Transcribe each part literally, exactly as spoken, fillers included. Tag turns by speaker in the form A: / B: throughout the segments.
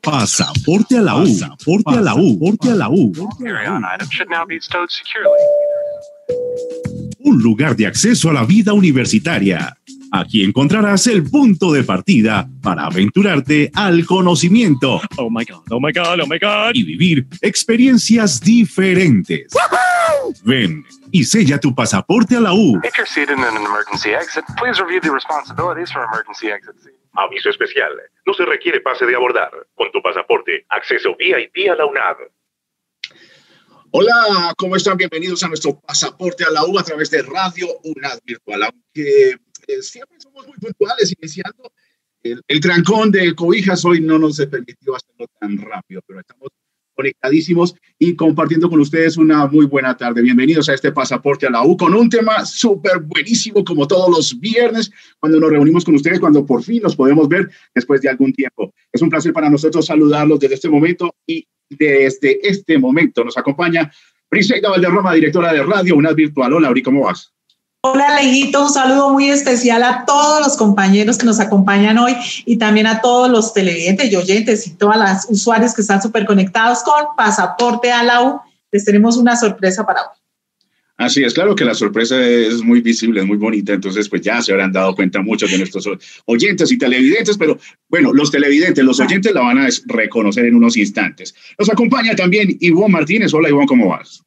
A: Pasaporte a la U. Pasaporte a la U. Pasaporte a la U. Un lugar de acceso a la vida universitaria. Aquí encontrarás el punto de partida para aventurarte al conocimiento.
B: Oh my God, oh my God, oh my God.
A: Y vivir experiencias diferentes. ¡Woohoo! Ven y sella tu pasaporte a la U.
C: If you're seated in an emergency exit, please review the responsibilities for emergency exit seat.
D: Aviso especial. No se requiere pase de abordar. Con tu pasaporte, acceso V I P a la UNAV.
E: Hola, ¿cómo están? Bienvenidos a nuestro pasaporte a la U a través de Radio UNAV Virtual. Aunque eh, siempre somos muy puntuales iniciando, el, el trancón de cobijas hoy no nos permitió hacerlo tan rápido, pero estamos conectadísimos y compartiendo con ustedes una muy buena tarde. Bienvenidos a este pasaporte a la U con un tema súper buenísimo como todos los viernes cuando nos reunimos con ustedes, cuando por fin nos podemos ver después de algún tiempo. Es un placer para nosotros saludarlos desde este momento y desde este momento nos acompaña Briseida Valderrama, directora de Radio UNAV Virtual. Hola, Bri, ¿cómo vas?
F: Hola, Alejito, un saludo muy especial a todos los compañeros que nos acompañan hoy y también a todos los televidentes y oyentes y todas las usuarios que están súper conectados con Pasaporte a la U. Les tenemos una sorpresa para hoy.
E: Así es, claro que la sorpresa es muy visible, es muy bonita, entonces pues ya se habrán dado cuenta muchos de nuestros oyentes y televidentes, pero bueno, los televidentes, los oyentes la van a reconocer en unos instantes. Nos acompaña también Ivonne Martínez. Hola, Ivonne, ¿cómo vas?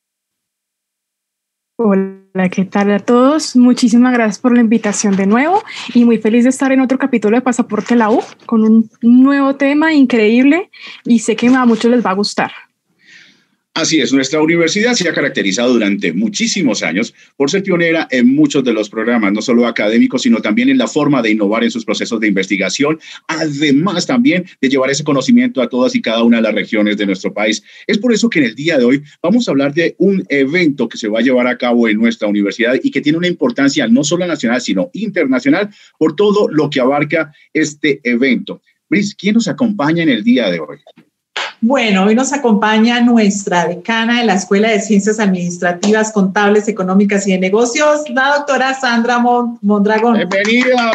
G: Hola, ¿qué tal a todos? Muchísimas gracias por la invitación de nuevo y muy feliz de estar en otro capítulo de Pasaporte a la U con un nuevo tema increíble y sé que a muchos les va a gustar.
E: Así es, nuestra universidad se ha caracterizado durante muchísimos años por ser pionera en muchos de los programas, no solo académicos, sino también en la forma de innovar en sus procesos de investigación, además también de llevar ese conocimiento a todas y cada una de las regiones de nuestro país. Es por eso que en el día de hoy vamos a hablar de un evento que se va a llevar a cabo en nuestra universidad y que tiene una importancia no solo nacional, sino internacional por todo lo que abarca este evento. Bris, ¿quién nos acompaña en el día de hoy?
F: Bueno, hoy nos acompaña nuestra decana de la Escuela de Ciencias Administrativas, Contables, Económicas y de Negocios, la doctora Sandra Mondragón.
E: ¡Bienvenida!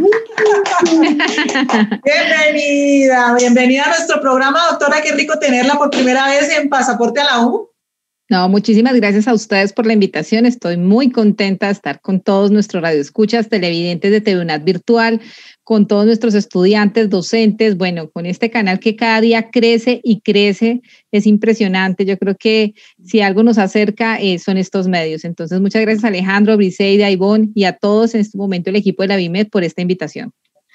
F: Bienvenida, bienvenida a nuestro programa, doctora. Qué rico tenerla por primera vez en Pasaporte a la U.
H: No, muchísimas gracias a ustedes por la invitación. Estoy muy contenta de estar con todos nuestros radioescuchas, televidentes de T V UNAV Virtual, con todos nuestros estudiantes, docentes, bueno, con este canal que cada día crece y crece, es impresionante. Yo creo que si algo nos acerca eh, son estos medios. Entonces, muchas gracias a Alejandro, Briseida, Ivonne y a todos en este momento el equipo de la BIMED por esta invitación.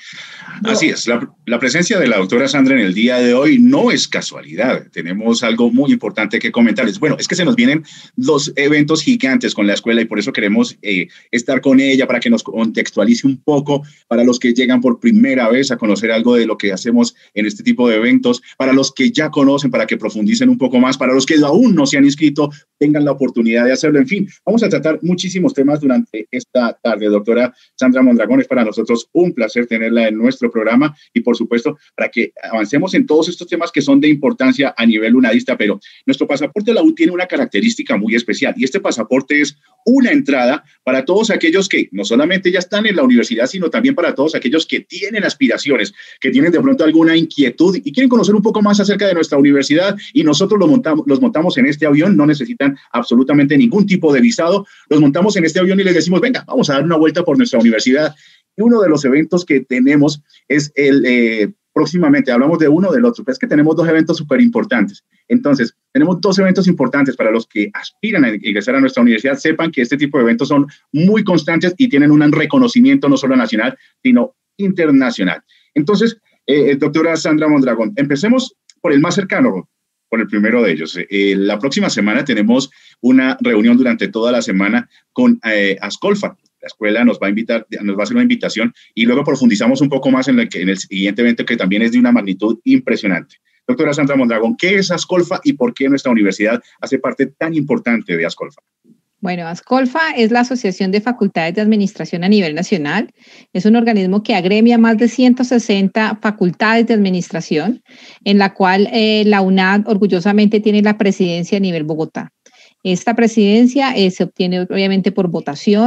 E: Así es, la, la presencia de la doctora Sandra en el día de hoy no es casualidad. Tenemos algo muy importante que comentarles. Bueno, es que se nos vienen dos eventos gigantes con la escuela y por eso queremos eh, estar con ella para que nos contextualice un poco para los que llegan por primera vez a conocer algo de lo que hacemos en este tipo de eventos, para los que ya conocen, para que profundicen un poco más, para los que aún no se han inscrito, tengan la oportunidad de hacerlo. En fin, vamos a tratar muchísimos temas durante esta tarde. Doctora Sandra Mondragón, es para nosotros un placer tenerla en nuestro programa y por supuesto para que avancemos en todos estos temas que son de importancia a nivel unadista, pero nuestro pasaporte a la U tiene una característica muy especial y este pasaporte es una entrada para todos aquellos que no solamente ya están en la universidad, sino también para todos aquellos que tienen aspiraciones, que tienen de pronto alguna inquietud y quieren conocer un poco más acerca de nuestra universidad y nosotros los montamos, los montamos en este avión, no necesitan absolutamente ningún tipo de visado, los montamos en este avión y les decimos, venga, vamos a dar una vuelta por nuestra universidad. Y uno de los eventos que tenemos es el, eh, próximamente, hablamos de uno del otro, pero es que tenemos dos eventos súper importantes. Entonces, tenemos dos eventos importantes para los que aspiran a ingresar a nuestra universidad. Sepan que este tipo de eventos son muy constantes y tienen un reconocimiento no solo nacional, sino internacional. Entonces, eh, doctora Sandra Mondragón, empecemos por el más cercano, por el primero de ellos. Eh, la próxima semana tenemos una reunión durante toda la semana con eh, Ascolfa. La escuela nos va a invitar, nos va a hacer una invitación y luego profundizamos un poco más en el, en el siguiente evento que también es de una magnitud impresionante. Doctora Sandra Mondragón, ¿qué es Ascolfa y por qué nuestra universidad hace parte tan importante de Ascolfa?
H: Bueno, Ascolfa es la Asociación de Facultades de Administración a nivel nacional. Es un organismo que agremia más de ciento sesenta facultades de administración, en la cual eh, la UNAV orgullosamente tiene la presidencia a nivel Bogotá. Esta presidencia eh, se obtiene obviamente por votación.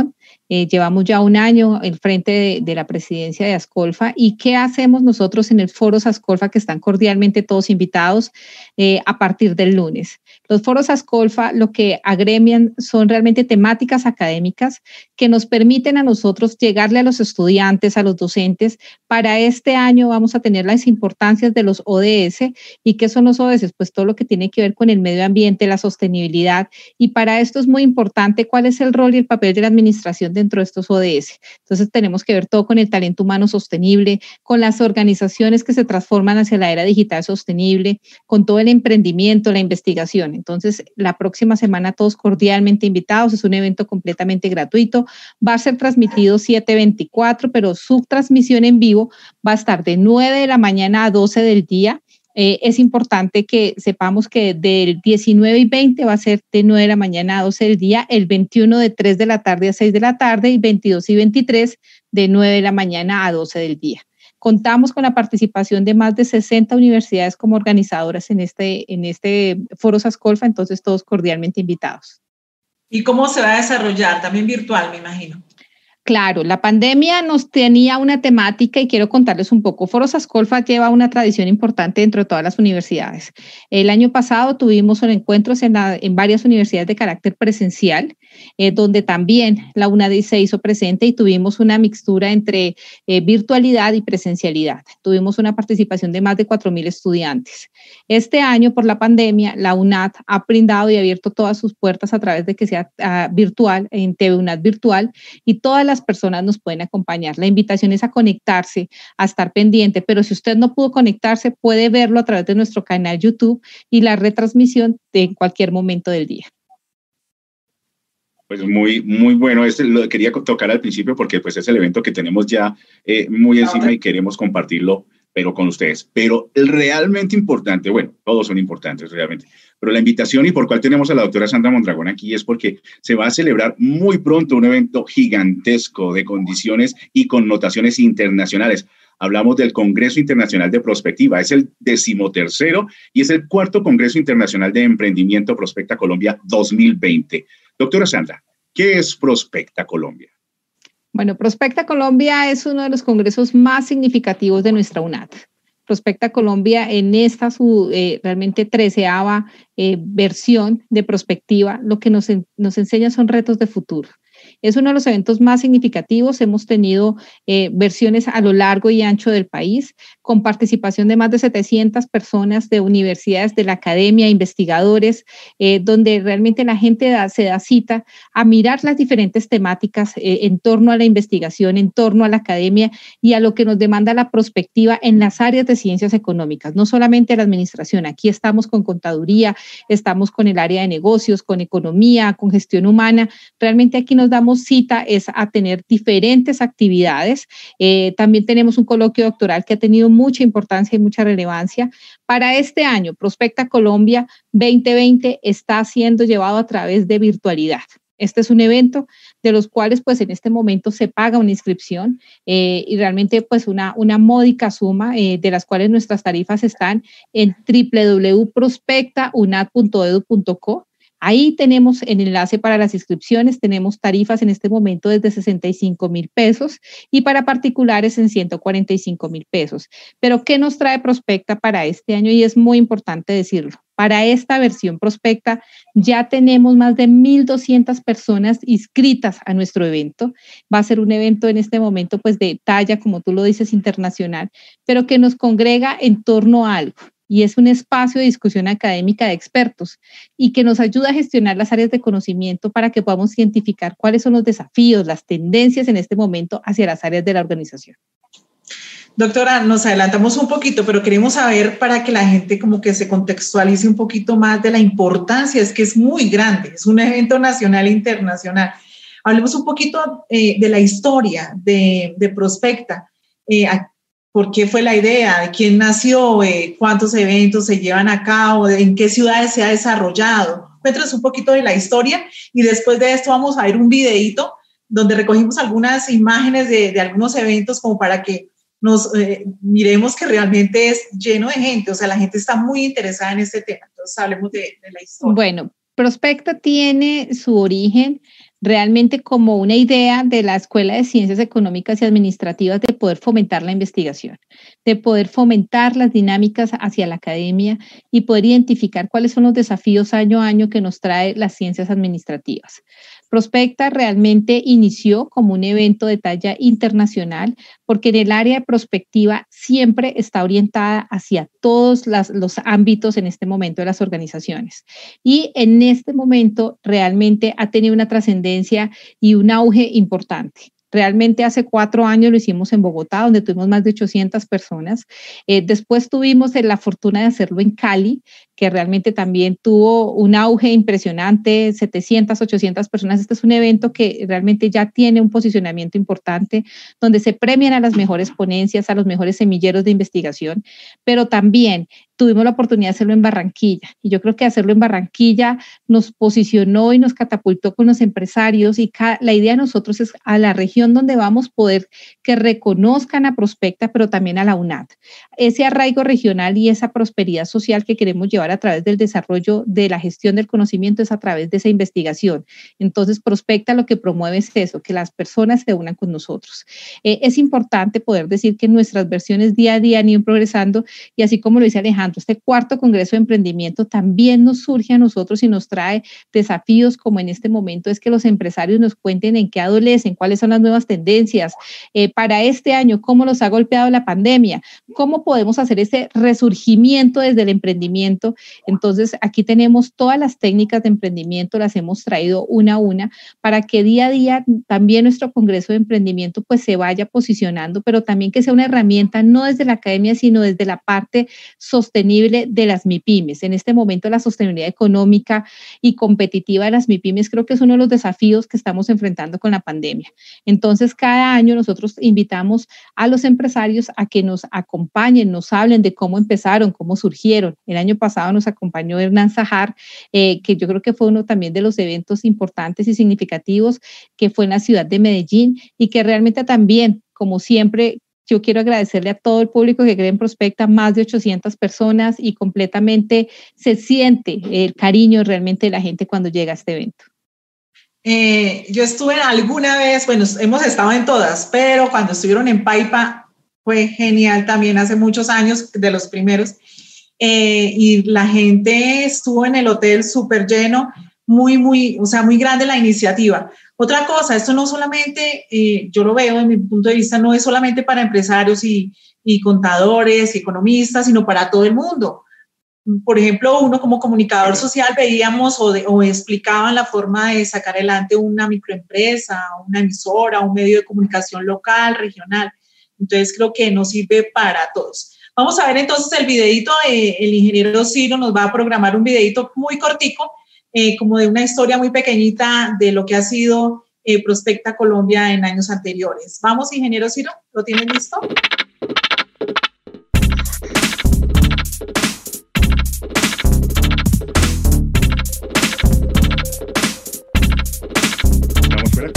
H: Eh, llevamos ya un año al frente de, de la presidencia de Ascolfa. ¿Y qué hacemos nosotros en el Foros Ascolfa, que están cordialmente todos invitados eh, a partir del lunes? Los Foros Ascolfa lo que agremian son realmente temáticas académicas que nos permiten a nosotros llegarle a los estudiantes, a los docentes. Para este año vamos a tener las importancias de los O D S. ¿Y qué son los O D S? Pues todo lo que tiene que ver con el medio ambiente, la sostenibilidad. Y para esto es muy importante cuál es el rol y el papel de la administración dentro de estos O D S. Entonces tenemos que ver todo con el talento humano sostenible, con las organizaciones que se transforman hacia la era digital sostenible, con todo el emprendimiento, la investigación. Entonces la próxima semana todos cordialmente invitados, es un evento completamente gratuito, va a ser transmitido siete veinticuatro, pero su transmisión en vivo va a estar de nueve de la mañana a doce del día. Eh, es importante que sepamos que del diecinueve y veinte va a ser de nueve de la mañana a doce del día, el veintiuno de tres de la tarde a seis de la tarde y veintidós y veintitrés de nueve de la mañana a doce del día. Contamos con la participación de más de sesenta universidades como organizadoras en este, en este Foros Ascolfa, entonces todos cordialmente invitados.
F: ¿Y cómo se va a desarrollar? También virtual, me imagino.
H: Claro, la pandemia nos tenía una temática y quiero contarles un poco. Foros Ascolfa lleva una tradición importante dentro de todas las universidades. El año pasado tuvimos encuentros en, la, en varias universidades de carácter presencial, eh, donde también la UNADI se hizo presente y tuvimos una mixtura entre eh, virtualidad y presencialidad. Tuvimos una participación de más de cuatro mil estudiantes. Este año, por la pandemia, la U N A D ha brindado y abierto todas sus puertas a través de que sea uh, virtual, en T V U N A D virtual, y todas las personas nos pueden acompañar. La invitación es a conectarse, a estar pendiente, pero si usted no pudo conectarse, puede verlo a través de nuestro canal YouTube y la retransmisión de en cualquier momento del día.
E: Pues muy, muy bueno. Este lo quería tocar al principio porque pues es el evento que tenemos ya eh, muy encima y queremos compartirlo, pero con ustedes. Pero el realmente importante, bueno, todos son importantes realmente, pero la invitación y por cual tenemos a la doctora Sandra Mondragón aquí es porque se va a celebrar muy pronto un evento gigantesco de condiciones y connotaciones internacionales. Hablamos del Congreso Internacional de Prospectiva, es el decimotercero y es el cuarto Congreso Internacional de Emprendimiento Prospecta Colombia dos mil veinte. Doctora Sandra, ¿qué es Prospecta Colombia?
H: Bueno, Prospecta Colombia es uno de los congresos más significativos de nuestra U N A D. Prospecta Colombia en esta su eh, realmente treceava eh, versión de Prospectiva, lo que nos, en, nos enseña son retos de futuro. Es uno de los eventos más significativos. Hemos tenido eh, versiones a lo largo y ancho del país, con participación de más de setecientas personas de universidades, de la academia, investigadores, eh, donde realmente la gente da, se da cita a mirar las diferentes temáticas eh, en torno a la investigación, en torno a la academia y a lo que nos demanda la prospectiva en las áreas de ciencias económicas, no solamente la administración. Aquí estamos con contaduría, estamos con el área de negocios, con economía, con gestión humana. Realmente aquí nos damos cita es a tener diferentes actividades. Eh, también tenemos un coloquio doctoral que ha tenido mucha importancia y mucha relevancia. Para este año, Prospecta Colombia veinte veinte está siendo llevado a través de virtualidad. Este es un evento de los cuales pues en este momento se paga una inscripción eh, y realmente pues una, una módica suma eh, de las cuales nuestras tarifas están en doble u doble u doble u punto prospecta unad punto edu punto co. Ahí tenemos el enlace para las inscripciones, tenemos tarifas en este momento desde sesenta y cinco mil pesos y para particulares en ciento cuarenta y cinco mil pesos. Pero ¿qué nos trae Prospecta para este año? Y es muy importante decirlo. Para esta versión Prospecta ya tenemos más de mil doscientas personas inscritas a nuestro evento. Va a ser un evento en este momento pues de talla, como tú lo dices, internacional, pero que nos congrega en torno a algo. Y es un espacio de discusión académica de expertos y que nos ayuda a gestionar las áreas de conocimiento para que podamos identificar cuáles son los desafíos, las tendencias en este momento hacia las áreas de la organización.
F: Doctora, nos adelantamos un poquito, pero queremos saber para que la gente como que se contextualice un poquito más de la importancia, es que es muy grande, es un evento nacional e internacional. Hablemos un poquito eh, de la historia de, de Prospecta. Eh, ¿Por qué fue la idea? ¿De quién nació? Eh, ¿Cuántos eventos se llevan a cabo? ¿En qué ciudades se ha desarrollado? Cuéntanos un poquito de la historia y después de esto vamos a ver un videíto donde recogimos algunas imágenes de, de algunos eventos como para que nos eh, miremos que realmente es lleno de gente, o sea, la gente está muy interesada en este tema. Entonces hablemos de, de la historia.
H: Bueno, Prospecta tiene su origen realmente como una idea de la Escuela de Ciencias Económicas y Administrativas de poder fomentar la investigación, de poder fomentar las dinámicas hacia la academia y poder identificar cuáles son los desafíos año a año que nos trae las ciencias administrativas. Prospecta realmente inició como un evento de talla internacional porque en el área de prospectiva siempre está orientada hacia todos las, los ámbitos en este momento de las organizaciones. Y en este momento realmente ha tenido una trascendencia y un auge importante. Realmente hace cuatro años lo hicimos en Bogotá, donde tuvimos más de ochocientas personas. Eh, después tuvimos la fortuna de hacerlo en Cali, que realmente también tuvo un auge impresionante, setecientas, ochocientas personas. Este es un evento que realmente ya tiene un posicionamiento importante, donde se premian a las mejores ponencias, a los mejores semilleros de investigación, pero también tuvimos la oportunidad de hacerlo en Barranquilla. Y yo creo que hacerlo en Barranquilla nos posicionó y nos catapultó con los empresarios y la idea de nosotros es a la región donde vamos poder que reconozcan a Prospecta, pero también a la UNAD. Ese arraigo regional y esa prosperidad social que queremos llevar a través del desarrollo de la gestión del conocimiento es a través de esa investigación. Entonces, Prospecta lo que promueve es eso, que las personas se unan con nosotros. Eh, es importante poder decir que nuestras versiones día a día han ido progresando y así como lo dice Alejandro, este cuarto Congreso de Emprendimiento también nos surge a nosotros y nos trae desafíos como en este momento es que los empresarios nos cuenten en qué adolecen, cuáles son las nuevas tendencias eh, para este año, cómo los ha golpeado la pandemia, cómo podemos hacer ese resurgimiento desde el emprendimiento. Entonces, aquí tenemos todas las técnicas de emprendimiento, las hemos traído una a una para que día a día también nuestro Congreso de Emprendimiento pues se vaya posicionando, pero también que sea una herramienta no desde la academia, sino desde la parte sostenible de las MIPYMES. En este momento la sostenibilidad económica y competitiva de las MIPYMES creo que es uno de los desafíos que estamos enfrentando con la pandemia. Entonces, cada año nosotros invitamos a los empresarios a que nos acompañen, nos hablen de cómo empezaron, cómo surgieron. El año pasado nos acompañó Hernán Sajar, eh, que yo creo que fue uno también de los eventos importantes y significativos, que fue en la ciudad de Medellín y que realmente también, como siempre, yo quiero agradecerle a todo el público que cree en Prospecta, más de ochocientas personas y completamente se siente el cariño realmente de la gente cuando llega a este evento.
F: Eh, yo estuve alguna vez, bueno, hemos estado en todas, pero cuando estuvieron en Paipa fue genial también hace muchos años, de los primeros, eh, y la gente estuvo en el hotel súper lleno, muy, muy, o sea, muy grande la iniciativa. Otra cosa, esto no solamente, eh, yo lo veo en mi punto de vista, no es solamente para empresarios y, y contadores y economistas, sino para todo el mundo. Por ejemplo, uno como comunicador social veíamos o, de, o explicaban la forma de sacar adelante una microempresa, una emisora, un medio de comunicación local, regional. Entonces creo que nos sirve para todos. Vamos a ver entonces el videito, eh, el ingeniero Ciro nos va a programar un videito muy cortico, Eh, como de una historia muy pequeñita de lo que ha sido eh, Prospecta Colombia en años anteriores. Vamos, ingeniero Ciro, ¿lo tienes listo?
E: Vamos fuera.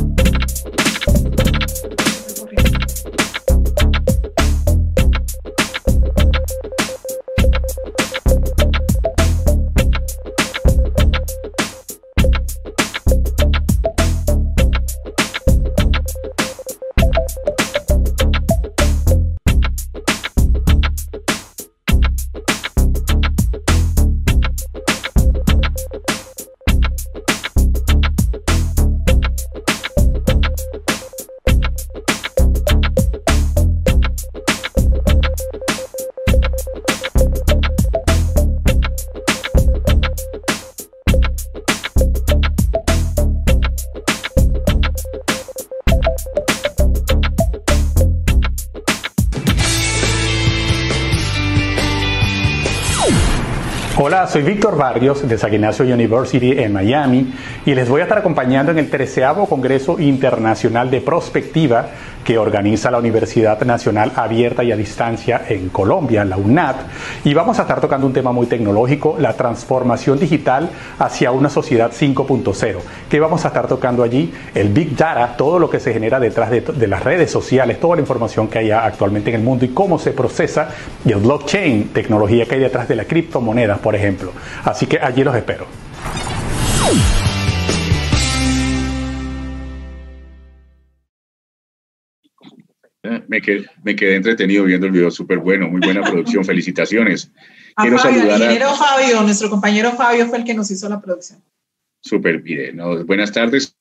I: Hola, soy Víctor Barrios de San Ignacio University en Miami y les voy a estar acompañando en el treceavo Congreso Internacional de Prospectiva que organiza la Universidad Nacional Abierta y a Distancia en Colombia, la UNAD, y vamos a estar tocando un tema muy tecnológico, la transformación digital hacia una sociedad cinco punto cero. ¿Qué vamos a estar tocando allí? El Big Data, todo lo que se genera detrás de, de las redes sociales, toda la información que hay actualmente en el mundo y cómo se procesa, y el blockchain, tecnología que hay detrás de las criptomonedas, por ejemplo. Así que allí los espero.
E: Me quedé, me quedé entretenido viendo el video, súper bueno, muy buena producción, felicitaciones.
F: A
E: Quiero
F: Fabio,
E: saludar
F: el ingeniero
E: a...
F: Fabio, nuestro compañero Fabio fue el que nos hizo la producción.
E: Súper bien, ¿no? Buenas tardes.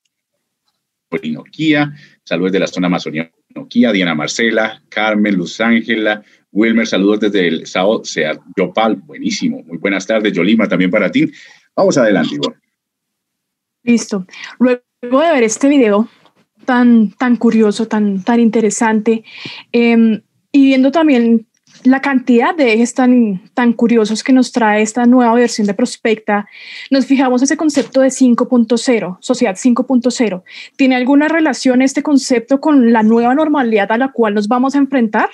E: Noquía, saludos de la zona Amazonía Noquía, Diana Marcela, Carmen, Luz Ángela, Wilmer, saludos desde el Sao Sea Yopal, buenísimo, muy buenas tardes, Yolima, también para ti. Vamos adelante, Ivonne.
G: Listo. Luego de ver este video tan, tan curioso, tan, tan interesante, eh, y viendo también la cantidad de ejes tan, tan curiosos que nos trae esta nueva versión de Prospecta, nos fijamos ese concepto de cinco punto cero, sociedad cinco punto cero. ¿Tiene alguna relación este concepto con la nueva normalidad a la cual nos vamos a enfrentar?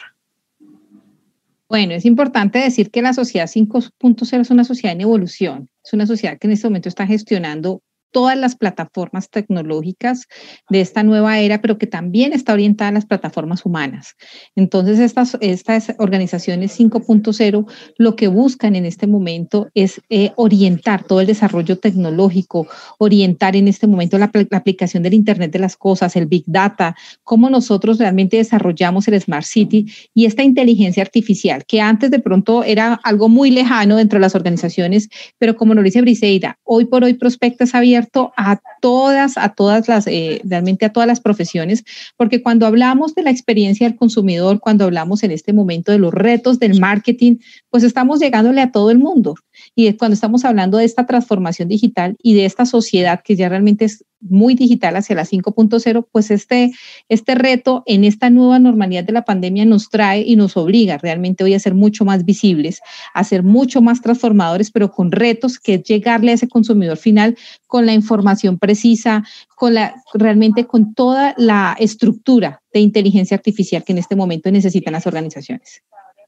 H: Bueno, es importante decir que la sociedad cinco punto cero es una sociedad en evolución, es una sociedad que en este momento está gestionando todas las plataformas tecnológicas de esta nueva era, pero que también está orientada a las plataformas humanas. Entonces, estas, estas organizaciones cinco punto cero lo que buscan en este momento es eh, orientar todo el desarrollo tecnológico, orientar en este momento la, la aplicación del Internet de las cosas, el Big Data, cómo nosotros realmente desarrollamos el Smart City y esta inteligencia artificial, que antes de pronto era algo muy lejano dentro de las organizaciones, pero como nos dice Briseida, hoy por hoy Prospecta es abierto a todas, a todas las, eh, realmente a todas las profesiones, porque cuando hablamos de la experiencia del consumidor, cuando hablamos en este momento de los retos del marketing, pues estamos llegándole a todo el mundo. Y cuando estamos hablando de esta transformación digital y de esta sociedad que ya realmente es muy digital hacia la cinco punto cero, pues este, este reto en esta nueva normalidad de la pandemia nos trae y nos obliga realmente hoy a ser mucho más visibles, a ser mucho más transformadores, pero con retos que es llegarle a ese consumidor final con la información precisa, con la, realmente con toda la estructura de inteligencia artificial que en este momento necesitan las organizaciones.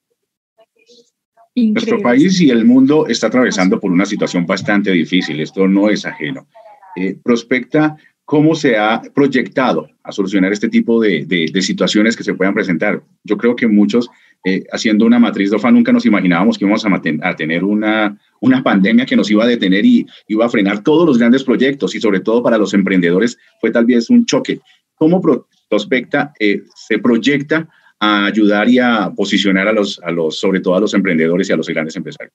E: Increíble. Nuestro país y el mundo está atravesando por una situación bastante difícil, esto no es ajeno. Eh, Prospecta, ¿cómo se ha proyectado a solucionar este tipo de, de, de situaciones que se puedan presentar? Yo creo que muchos, eh, haciendo una matriz D O F A, nunca nos imaginábamos que íbamos a, a tener una, una pandemia que nos iba a detener y iba a frenar todos los grandes proyectos, y sobre todo para los emprendedores fue tal vez un choque. ¿Cómo Prospecta eh, se proyecta a ayudar y a posicionar a los, a los, sobre todo a los emprendedores y a los grandes empresarios?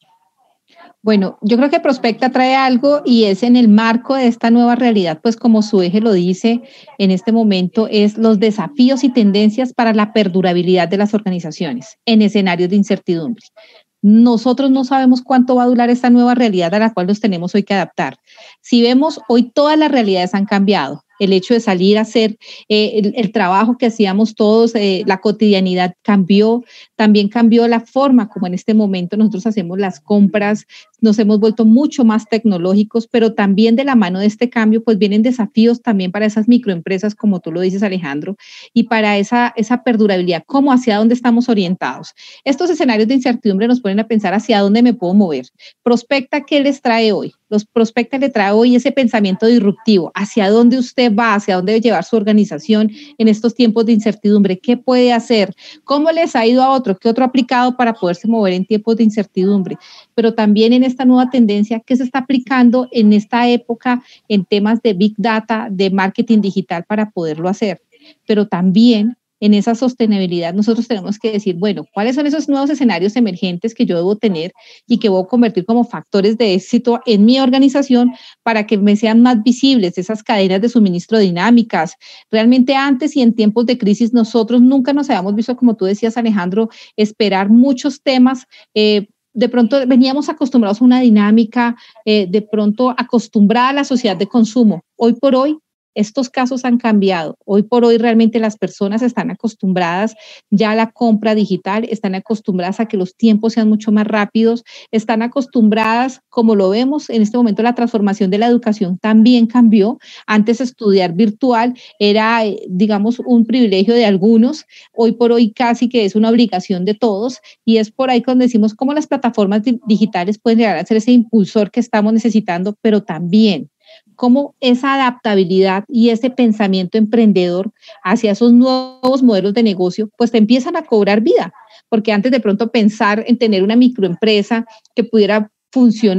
H: Bueno, yo creo que Prospecta trae algo y es en el marco de esta nueva realidad, pues como su eje lo dice en este momento, es los desafíos y tendencias para la perdurabilidad de las organizaciones en escenarios de incertidumbre. Nosotros no sabemos cuánto va a durar esta nueva realidad a la cual nos tenemos hoy que adaptar. Si vemos, hoy todas las realidades han cambiado. El hecho de salir a hacer eh, el, el trabajo que hacíamos todos, eh, la cotidianidad cambió, también cambió la forma como en este momento nosotros hacemos las compras, nos hemos vuelto mucho más tecnológicos, pero también de la mano de este cambio pues vienen desafíos también para esas microempresas, como tú lo dices, Alejandro, y para esa, esa perdurabilidad, cómo hacia dónde estamos orientados. Estos escenarios de incertidumbre nos ponen a pensar hacia dónde me puedo mover. Prospecta, ¿qué les trae hoy? Los Prospecta le trae hoy ese pensamiento disruptivo, hacia dónde usted va, hacia dónde debe llevar su organización en estos tiempos de incertidumbre, qué puede hacer, cómo les ha ido a otro, qué otro ha aplicado para poderse mover en tiempos de incertidumbre, pero también en esta nueva tendencia que se está aplicando en esta época en temas de Big Data, de marketing digital para poderlo hacer, pero también en esa sostenibilidad nosotros tenemos que decir, bueno, ¿cuáles son esos nuevos escenarios emergentes que yo debo tener y que voy a convertir como factores de éxito en mi organización para que me sean más visibles esas cadenas de suministro dinámicas? Realmente antes y en tiempos de crisis nosotros nunca nos habíamos visto, como tú decías, Alejandro, esperar muchos temas. Eh, de pronto veníamos acostumbrados a una dinámica, eh, de pronto acostumbrada a la sociedad de consumo. Hoy por hoy, estos casos han cambiado. Hoy por hoy realmente las personas están acostumbradas ya a la compra digital, están acostumbradas a que los tiempos sean mucho más rápidos, están acostumbradas, como lo vemos en este momento, la transformación de la educación también cambió. Antes estudiar virtual era, digamos, un privilegio de algunos. Hoy por hoy casi que es una obligación de todos y es por ahí cuando decimos cómo las plataformas digitales pueden llegar a ser ese impulsor que estamos necesitando, pero también cómo esa adaptabilidad y ese pensamiento emprendedor hacia esos nuevos modelos de negocio, pues te empiezan a cobrar vida, porque antes de pronto pensar en tener una microempresa que pudiera funcionar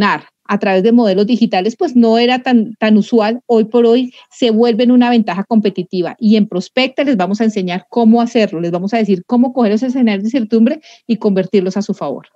H: a través de modelos digitales, pues no era tan, tan usual. Hoy por hoy se vuelven una ventaja competitiva y en Prospecta les vamos a enseñar cómo hacerlo, les vamos a decir cómo coger esos escenarios de incertidumbre y convertirlos a su favor.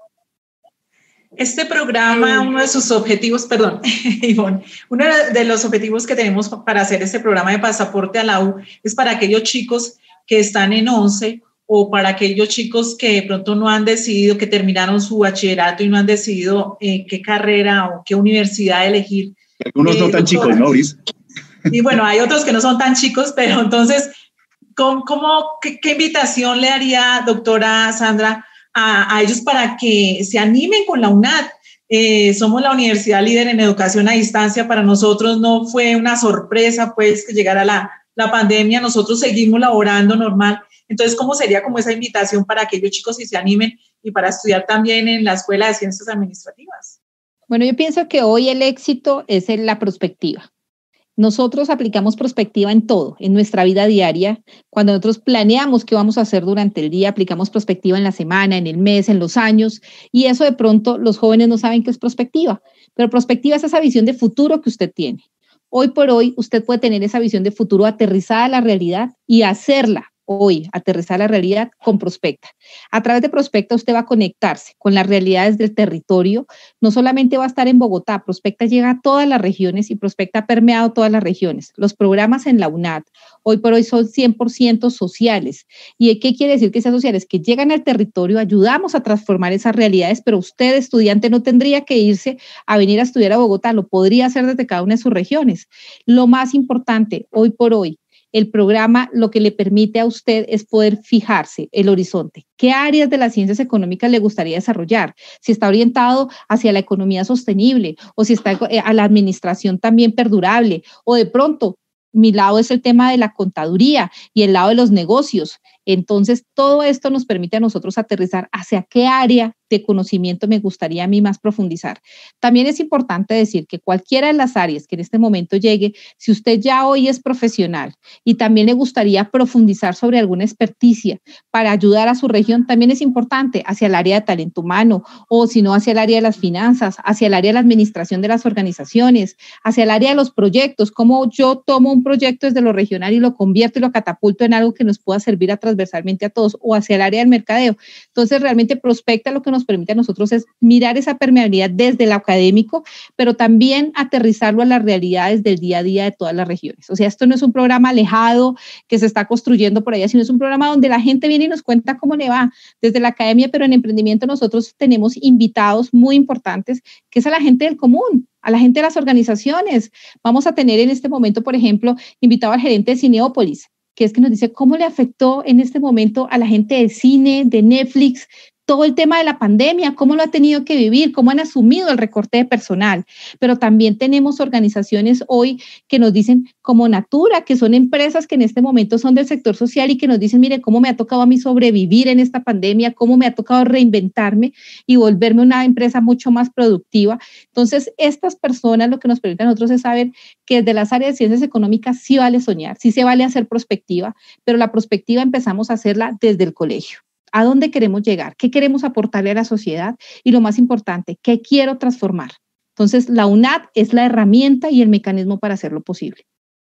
F: Este programa, uno de sus objetivos, perdón, Ivonne, uno de los objetivos que tenemos para hacer este programa de Pasaporte a la U es para aquellos chicos que están en once o para aquellos chicos que de pronto no han decidido, que terminaron su bachillerato y no han decidido eh, qué carrera o qué universidad elegir.
E: Algunos eh, no tan doctora. chicos, ¿no, Oris?
F: Y bueno, hay otros que no son tan chicos, pero entonces, ¿cómo, cómo, qué, qué invitación le haría, doctora Sandra, a, a ellos para que se animen con la UNAD? Eh, somos la universidad líder en educación a distancia. Para nosotros no fue una sorpresa, pues, que llegara la, la pandemia. Nosotros seguimos laborando normal. Entonces, ¿cómo sería como esa invitación para aquellos chicos que se animen y para estudiar también en la Escuela de Ciencias Administrativas?
H: Bueno, yo pienso que hoy el éxito es en la prospectiva. Nosotros aplicamos prospectiva en todo, en nuestra vida diaria. Cuando nosotros planeamos qué vamos a hacer durante el día, aplicamos prospectiva en la semana, en el mes, en los años, y eso de pronto los jóvenes no saben qué es prospectiva, pero prospectiva es esa visión de futuro que usted tiene. Hoy por hoy usted puede tener esa visión de futuro aterrizada a la realidad y hacerla hoy, aterrizar la realidad con Prospecta. A través de Prospecta usted va a conectarse con las realidades del territorio. No solamente va a estar en Bogotá, Prospecta llega a todas las regiones y Prospecta ha permeado todas las regiones. Los programas en la UNAD hoy por hoy son cien por ciento sociales. ¿Y qué quiere decir que sean sociales? Que llegan al territorio, ayudamos a transformar esas realidades, pero usted, estudiante, no tendría que irse a venir a estudiar a Bogotá, lo podría hacer desde cada una de sus regiones. Lo más importante, hoy por hoy, el programa lo que le permite a usted es poder fijarse el horizonte. ¿Qué áreas de las ciencias económicas le gustaría desarrollar? Si está orientado hacia la economía sostenible o si está a la administración también perdurable, o de pronto mi lado es el tema de la contaduría y el lado de los negocios. Entonces, todo esto nos permite a nosotros aterrizar hacia qué área de conocimiento me gustaría a mí más profundizar. También es importante decir que cualquiera de las áreas que en este momento llegue, si usted ya hoy es profesional y también le gustaría profundizar sobre alguna experticia para ayudar a su región, también es importante hacia el área de talento humano o si no hacia el área de las finanzas, hacia el área de la administración de las organizaciones, hacia el área de los proyectos, cómo yo tomo un proyecto desde lo regional y lo convierto y lo catapulto en algo que nos pueda servir a transversalmente a todos, o hacia el área del mercadeo. Entonces, realmente Prospecta lo que nos permite a nosotros es mirar esa permeabilidad desde lo académico, pero también aterrizarlo a las realidades del día a día de todas las regiones. O sea, esto no es un programa alejado que se está construyendo por allá, sino es un programa donde la gente viene y nos cuenta cómo le va desde la academia, pero en emprendimiento nosotros tenemos invitados muy importantes, que es a la gente del común, a la gente de las organizaciones. Vamos a tener en este momento, por ejemplo, invitado al gerente de Cineópolis, que es que nos dice cómo le afectó en este momento a la gente de cine, de Netflix, todo el tema de la pandemia, cómo lo ha tenido que vivir, cómo han asumido el recorte de personal. Pero también tenemos organizaciones hoy que nos dicen como Natura, que son empresas que en este momento son del sector social y que nos dicen, mire, cómo me ha tocado a mí sobrevivir en esta pandemia, cómo me ha tocado reinventarme y volverme una empresa mucho más productiva. Entonces, estas personas lo que nos permite a nosotros es saber que desde las áreas de ciencias económicas sí vale soñar, sí se vale hacer prospectiva, pero la prospectiva empezamos a hacerla desde el colegio. ¿A dónde queremos llegar? ¿Qué queremos aportarle a la sociedad? Y lo más importante, ¿qué quiero transformar? Entonces, la UNAD es la herramienta y el mecanismo para hacerlo posible.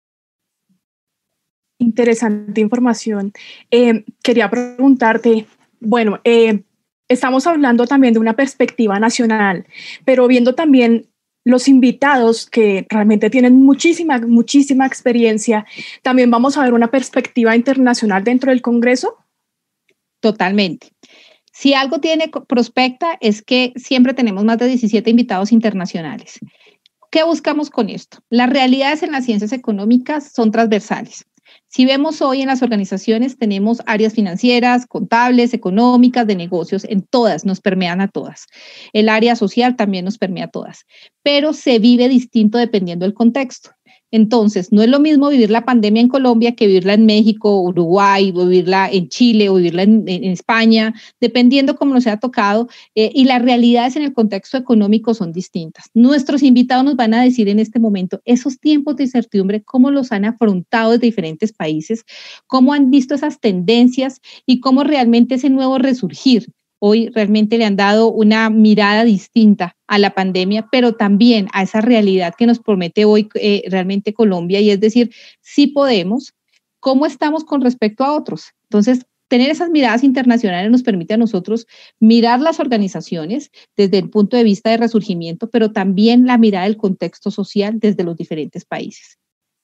G: Interesante información. Eh, quería preguntarte, bueno, eh, estamos hablando también de una perspectiva nacional, pero viendo también los invitados que realmente tienen muchísima, muchísima experiencia, ¿también vamos a ver una perspectiva internacional dentro del Congreso?
H: Totalmente. Si algo tiene Prospecta es que siempre tenemos más de diecisiete invitados internacionales. ¿Qué buscamos con esto? Las realidades en las ciencias económicas son transversales. Si vemos hoy en las organizaciones, tenemos áreas financieras, contables, económicas, de negocios, en todas, nos permean a todas. El área social también nos permea a todas, pero se vive distinto dependiendo del contexto. Entonces, no es lo mismo vivir la pandemia en Colombia que vivirla en México, Uruguay, o vivirla en Chile o vivirla en, en España, dependiendo cómo nos haya tocado, eh, y las realidades en el contexto económico son distintas. Nuestros invitados nos van a decir en este momento esos tiempos de incertidumbre, cómo los han afrontado desde diferentes países, cómo han visto esas tendencias y cómo realmente ese nuevo resurgir hoy realmente le han dado una mirada distinta a la pandemia, pero también a esa realidad que nos promete hoy eh, realmente Colombia, y es decir, sí podemos, ¿cómo estamos con respecto a otros? Entonces, tener esas miradas internacionales nos permite a nosotros mirar las organizaciones desde el punto de vista de resurgimiento, pero también la mirada del contexto social desde los diferentes países.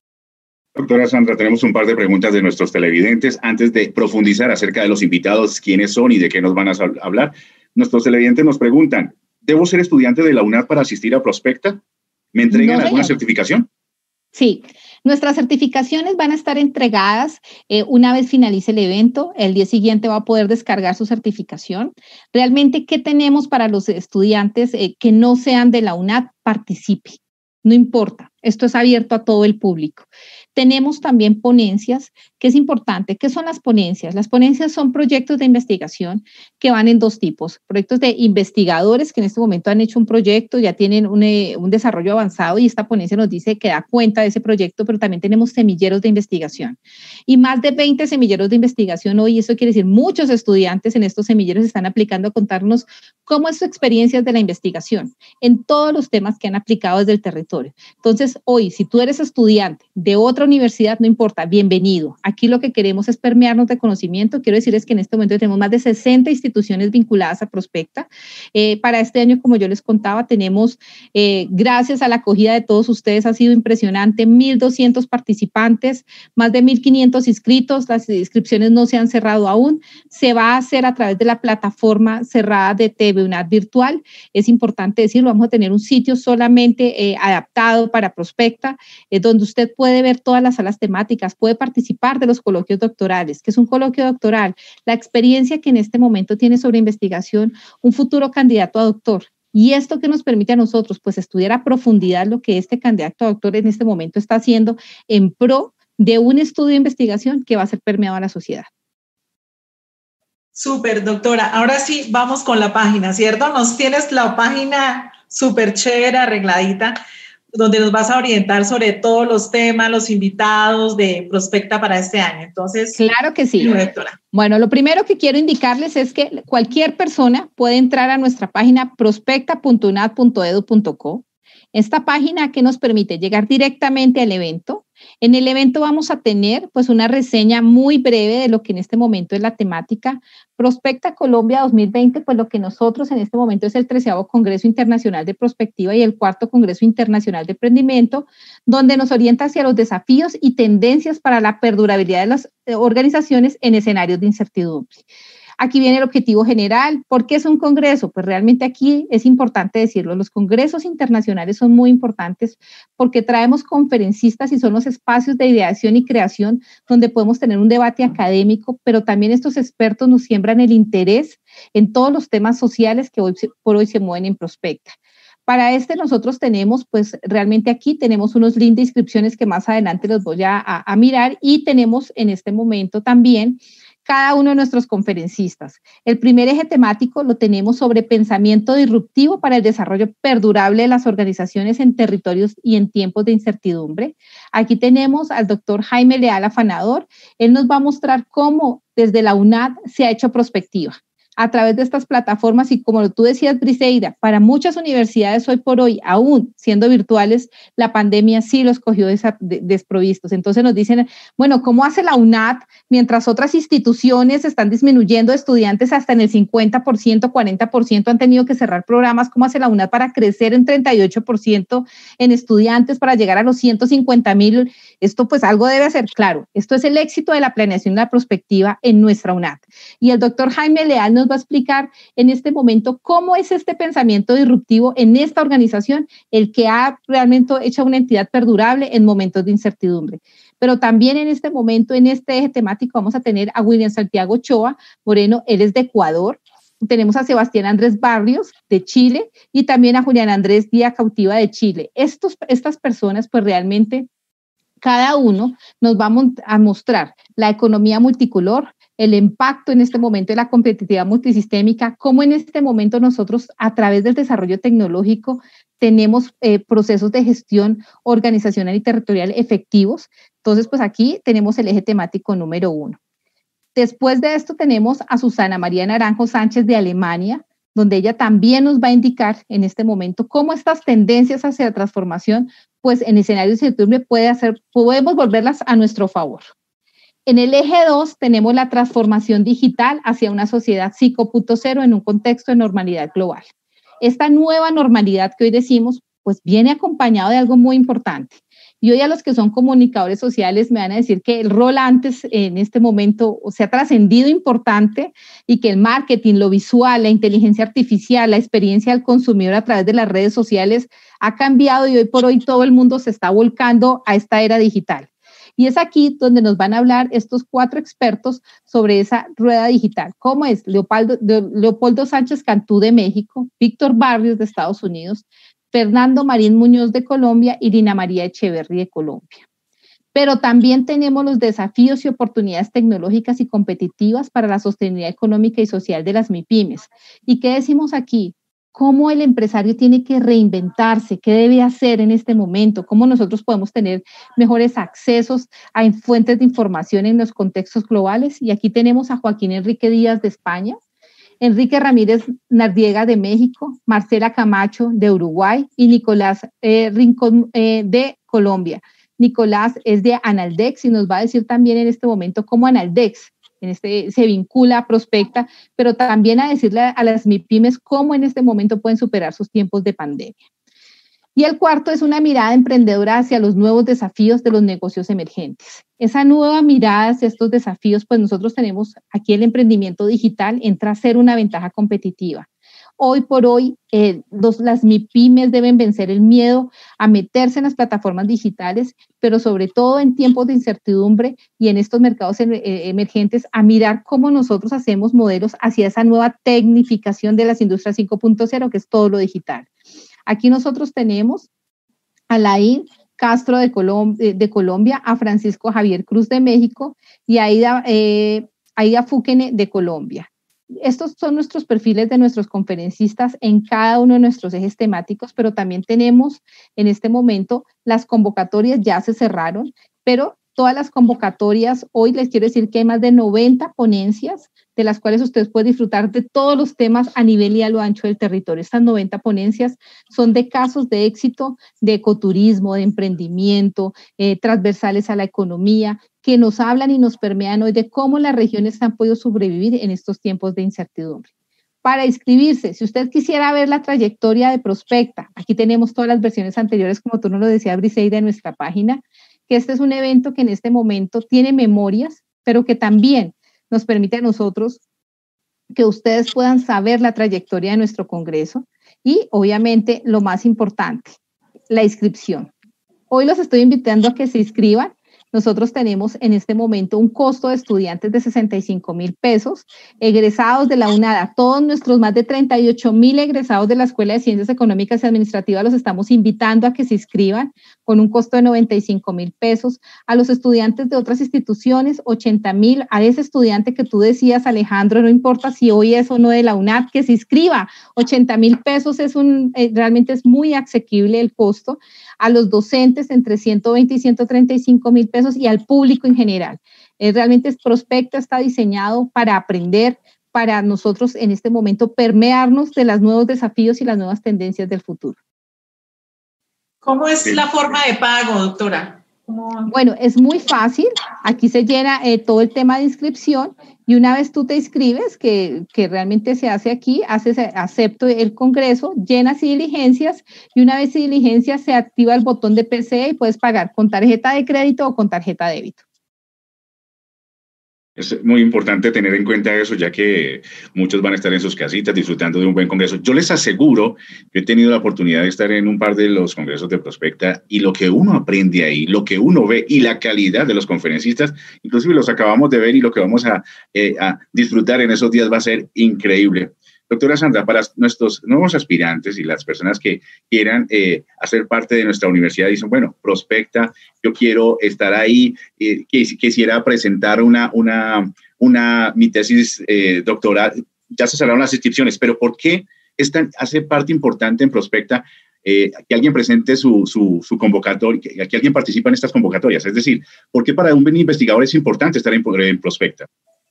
E: Doctora Sandra, tenemos un par de preguntas de nuestros televidentes. Antes de profundizar acerca de los invitados, quiénes son y de qué nos van a hablar, nuestros televidentes nos preguntan, ¿debo ser estudiante de la UNAD para asistir a Prospecta? ¿Me entregan no, alguna certificación?
H: Sí, nuestras certificaciones van a estar entregadas eh, una vez finalice el evento. El día siguiente va a poder descargar su certificación. Realmente, ¿qué tenemos para los estudiantes eh, que no sean de la UNAD? Participe, no importa. Esto es abierto a todo el público. Tenemos también ponencias, que es importante. ¿Qué son las ponencias? Las ponencias son proyectos de investigación que van en dos tipos. Proyectos de investigadores que en este momento han hecho un proyecto, ya tienen un, eh, un desarrollo avanzado y esta ponencia nos dice que da cuenta de ese proyecto, pero también tenemos semilleros de investigación. Y más de veinte semilleros de investigación hoy, eso quiere decir muchos estudiantes en estos semilleros están aplicando a contarnos cómo es su experiencia de la investigación en todos los temas que han aplicado desde el territorio. Entonces, hoy, si tú eres estudiante de otra universidad, no importa, bienvenido. Aquí lo que queremos es permearnos de conocimiento. Quiero decirles que en este momento tenemos más de sesenta instituciones vinculadas a Prospecta. Eh, para este año, como yo les contaba, tenemos, eh, gracias a la acogida de todos ustedes, ha sido impresionante, mil doscientos participantes, más de mil quinientos inscritos, las inscripciones no se han cerrado aún. Se va a hacer a través de la plataforma cerrada de TVUNAD virtual. Es importante decirlo, vamos a tener un sitio solamente eh, adaptado para Prospecta, eh, donde usted puede ver todas las salas temáticas, puede participar de los coloquios doctorales. ¿Qué es un coloquio doctoral? La experiencia que en este momento tiene sobre investigación un futuro candidato a doctor. Y esto que nos permite a nosotros, pues, estudiar a profundidad lo que este candidato a doctor en este momento está haciendo en pro de un estudio de investigación que va a ser permeado a la sociedad.
F: Súper, doctora. Ahora sí, vamos con la página, ¿cierto? Nos tienes la página súper chévere, arregladita, donde nos vas a orientar sobre todos los temas, los invitados de Prospecta para este año. Entonces,
H: claro que sí.
F: Doctora.
H: Bueno, lo primero que quiero indicarles es que cualquier persona puede entrar a nuestra página prospecta punto unad punto edu punto co. Esta página que nos permite llegar directamente al evento. En el evento vamos a tener pues una reseña muy breve de lo que en este momento es la temática Prospecta Colombia dos mil veinte, pues lo que nosotros en este momento es el treceavo Congreso Internacional de Prospectiva y el cuarto Congreso Internacional de Emprendimiento, donde nos orienta hacia los desafíos y tendencias para la perdurabilidad de las organizaciones en escenarios de incertidumbre. Aquí viene el objetivo general. ¿Por qué es un congreso? Pues realmente aquí es importante decirlo. Los congresos internacionales son muy importantes porque traemos conferencistas y son los espacios de ideación y creación donde podemos tener un debate académico, pero también estos expertos nos siembran el interés en todos los temas sociales que hoy por hoy se mueven en Prospecta. Para este nosotros tenemos, pues realmente aquí tenemos unos links de inscripciones que más adelante los voy a, a, a mirar y tenemos en este momento también cada uno de nuestros conferencistas. El primer eje temático lo tenemos sobre pensamiento disruptivo para el desarrollo perdurable de las organizaciones en territorios y en tiempos de incertidumbre. Aquí tenemos al doctor Jaime Leal Afanador. Él nos va a mostrar cómo desde la UNAD se ha hecho prospectiva a través de estas plataformas y como tú decías, Briseida, para muchas universidades hoy por hoy, aún siendo virtuales, la pandemia sí los cogió desa, de, desprovistos. Entonces nos dicen, bueno, ¿cómo hace la UNAD mientras otras instituciones están disminuyendo estudiantes hasta en el cincuenta por ciento, cuarenta por ciento han tenido que cerrar programas? ¿Cómo hace la UNAD para crecer en treinta y ocho por ciento en estudiantes para llegar a los ciento cincuenta mil? Esto pues algo debe ser claro. Esto es el éxito de la planeación y la prospectiva en nuestra UNAD. Y el doctor Jaime Leal nos va a explicar en este momento cómo es este pensamiento disruptivo en esta organización, el que ha realmente hecho una entidad perdurable en momentos de incertidumbre. Pero también en este momento, en este eje temático, vamos a tener a William Santiago Ochoa Moreno, él es de Ecuador. Tenemos a Sebastián Andrés Barrios de Chile y también a Julián Andrés Díaz Cautiva de Chile. Estos, estas personas pues realmente cada uno nos va a mostrar la economía multicolor, el impacto en este momento de la competitividad multisistémica, cómo en este momento nosotros a través del desarrollo tecnológico tenemos eh, procesos de gestión organizacional y territorial efectivos. Entonces, pues aquí tenemos el eje temático número uno. Después de esto tenemos a Susana María Naranjo Sánchez de Alemania, donde ella también nos va a indicar en este momento cómo estas tendencias hacia la transformación, pues en escenarios de incertidumbre puede hacer, podemos volverlas a nuestro favor. En el eje dos tenemos la transformación digital hacia una sociedad cinco punto cero en un contexto de normalidad global. Esta nueva normalidad que hoy decimos, pues viene acompañado de algo muy importante. Y hoy a los que son comunicadores sociales me van a decir que el rol antes en este momento se ha trascendido importante y que el marketing, lo visual, la inteligencia artificial, la experiencia del consumidor a través de las redes sociales ha cambiado y hoy por hoy todo el mundo se está volcando a esta era digital. Y es aquí donde nos van a hablar estos cuatro expertos sobre esa rueda digital. ¿Cómo es? Leopoldo, Leopoldo Sánchez Cantú de México, Víctor Barrios de Estados Unidos, Fernando Marín Muñoz de Colombia y Dina María Echeverry de Colombia. Pero también tenemos los desafíos y oportunidades tecnológicas y competitivas para la sostenibilidad económica y social de las MIPYMES. ¿Y qué decimos aquí? ¿Cómo el empresario tiene que reinventarse? ¿Qué debe hacer en este momento? ¿Cómo nosotros podemos tener mejores accesos a fuentes de información en los contextos globales? Y aquí tenemos a Joaquín Enrique Díaz de España, Enrique Ramírez Nardiega de México, Marcela Camacho de Uruguay y Nicolás eh, Rincón eh, de Colombia. Nicolás es de Analdex y nos va a decir también en este momento cómo Analdex en este, se vincula a Prospecta, pero también a decirle a, a las MIPYMES cómo en este momento pueden superar sus tiempos de pandemia. Y el cuarto es una mirada emprendedora hacia los nuevos desafíos de los negocios emergentes. Esa nueva mirada hacia estos desafíos, pues nosotros tenemos aquí el emprendimiento digital, entra a ser una ventaja competitiva. Hoy por hoy, eh, los, las MIPYMES deben vencer el miedo a meterse en las plataformas digitales, pero sobre todo en tiempos de incertidumbre y en estos mercados eh, emergentes, a mirar cómo nosotros hacemos modelos hacia esa nueva tecnificación de las industrias cinco punto cero, que es todo lo digital. Aquí nosotros tenemos a Laín Castro de, Colom de Colombia, a Francisco Javier Cruz de México y a Aida, eh, Aida Fúquene de Colombia. Estos son nuestros perfiles de nuestros conferencistas en cada uno de nuestros ejes temáticos, pero también tenemos en este momento las convocatorias ya se cerraron, pero todas las convocatorias, hoy les quiero decir que hay más de noventa ponencias de las cuales ustedes pueden disfrutar de todos los temas a nivel y a lo ancho del territorio. Estas noventa ponencias son de casos de éxito, de ecoturismo, de emprendimiento, eh, transversales a la economía, que nos hablan y nos permean hoy de cómo las regiones han podido sobrevivir en estos tiempos de incertidumbre. Para inscribirse, si usted quisiera ver la trayectoria de Prospecta, aquí tenemos todas las versiones anteriores, como tú nos lo decías, Briseida, en nuestra página, que este es un evento que en este momento tiene memorias, pero que también nos permite a nosotros que ustedes puedan saber la trayectoria de nuestro congreso y, obviamente, lo más importante, la inscripción. Hoy los estoy invitando a que se inscriban. Nosotros tenemos en este momento un costo de estudiantes de sesenta y cinco mil pesos, egresados de la UNADA, todos nuestros más de treinta y ocho mil egresados de la Escuela de Ciencias Económicas y Administrativas los estamos invitando a que se inscriban con un costo de noventa y cinco mil pesos. A los estudiantes de otras instituciones, ochenta mil. A ese estudiante que tú decías, Alejandro, no importa si hoy es o no de la UNAD, que se inscriba. ochenta mil pesos es un, eh, realmente es muy asequible el costo. A los docentes entre ciento veinte y ciento treinta y cinco mil pesos y al público en general. Eh, realmente Prospecta está diseñado para aprender, para nosotros en este momento permearnos de los nuevos desafíos y las nuevas tendencias del futuro.
F: ¿Cómo es la forma de pago, doctora? ¿Cómo?
H: Bueno, es muy fácil. Aquí se llena eh, todo el tema de inscripción y una vez tú te inscribes, que, que realmente se hace aquí, haces acepto el congreso, llenas y diligencias y una vez y diligencias se activa el botón de P C y puedes pagar con tarjeta de crédito o con tarjeta de débito.
E: Es muy importante tener en cuenta eso, ya que muchos van a estar en sus casitas disfrutando de un buen congreso. Yo les aseguro que he tenido la oportunidad de estar en un par de los congresos de Prospecta y lo que uno aprende ahí, lo que uno ve y la calidad de los conferencistas, inclusive los acabamos de ver y lo que vamos a, eh, a disfrutar en esos días va a ser increíble. Doctora Sandra, para nuestros nuevos aspirantes y las personas que quieran eh, hacer parte de nuestra universidad, dicen, bueno, Prospecta, yo quiero estar ahí, eh, quisiera presentar una, una, una, mi tesis eh, doctoral, ya se cerraron las inscripciones, pero ¿por qué esta, hace parte importante en Prospecta eh, que alguien presente su, su, su convocatoria, que, que alguien participe en estas convocatorias? Es decir, ¿por qué para un investigador es importante estar en, en Prospecta?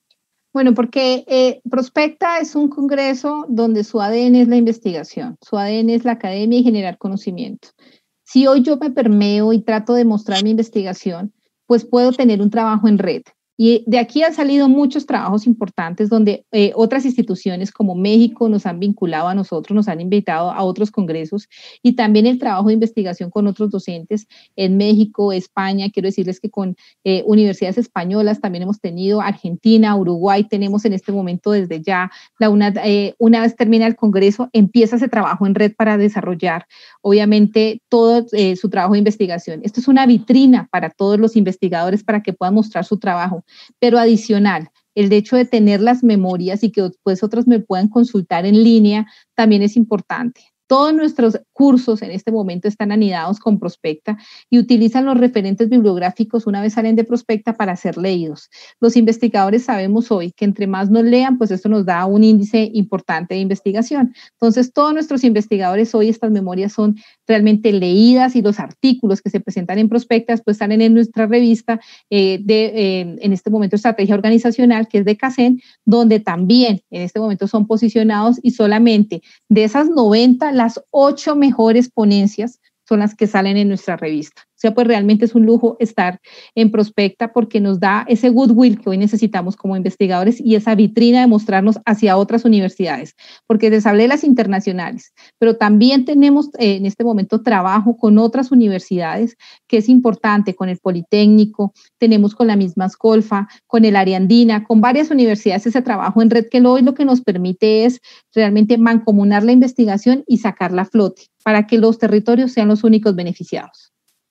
H: Bueno, porque eh, Prospecta es un congreso donde su A D N es la investigación, su A D N es la academia y generar conocimiento. Si hoy yo me permeo y trato de mostrar mi investigación, pues puedo tener un trabajo en red. Y de aquí han salido muchos trabajos importantes donde eh, otras instituciones como México nos han vinculado a nosotros, nos han invitado a otros congresos y también el trabajo de investigación con otros docentes en México, España. Quiero decirles que con eh, universidades españolas también hemos tenido, Argentina, Uruguay, tenemos en este momento desde ya, la una, eh, una vez termina el congreso, empieza ese trabajo en red para desarrollar, obviamente, todo eh, su trabajo de investigación. Esto es una vitrina para todos los investigadores para que puedan mostrar su trabajo. Pero adicional, el hecho de tener las memorias y que después otros me puedan consultar en línea también es importante. Todos nuestros cursos en este momento están anidados con Prospecta y utilizan los referentes bibliográficos una vez salen de Prospecta para ser leídos. Los investigadores sabemos hoy que entre más nos lean, pues esto nos da un índice importante de investigación. Entonces, todos nuestros investigadores hoy, estas memorias son realmente leídas y los artículos que se presentan en Prospecta pues salen en nuestra revista eh, de, eh, en este momento, Estrategia Organizacional, que es de CACEN, donde también en este momento son posicionados y solamente de esas noventa, las ocho mejores ponencias son las que salen en nuestra revista. O sea, pues realmente es un lujo estar en Prospecta porque nos da ese goodwill que hoy necesitamos como investigadores y esa vitrina de mostrarnos hacia otras universidades, porque les hablé de las internacionales, pero también tenemos eh, en este momento trabajo con otras universidades, que es importante, con el Politécnico, tenemos con la misma Escolfa, con el Área Andina, con varias universidades ese trabajo en red que hoy lo que nos permite es realmente mancomunar la investigación y sacarla a flote para que los territorios sean los únicos beneficiados.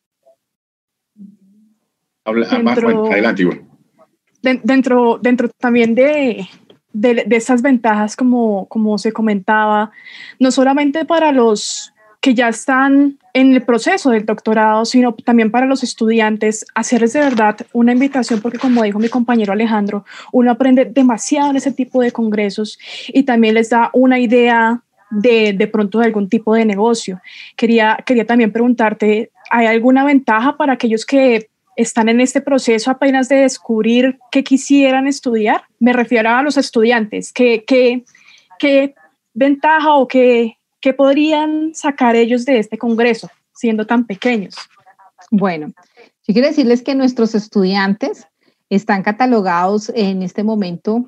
E: Habla, dentro, adelante,
G: de, dentro, dentro también de, de, de estas ventajas, como, como se comentaba, no solamente para los que ya están en el proceso del doctorado, sino también para los estudiantes, hacerles de verdad una invitación, porque como dijo mi compañero Alejandro, uno aprende demasiado en ese tipo de congresos y también les da una idea de, de pronto de algún tipo de negocio. Quería, quería también preguntarte, ¿hay alguna ventaja para aquellos que están en este proceso apenas de descubrir qué quisieran estudiar? Me refiero a los estudiantes. ¿Qué, qué, qué ventaja o qué, qué podrían sacar ellos de este congreso siendo tan pequeños?
H: Bueno, yo quiero decirles que nuestros estudiantes están catalogados en este momento,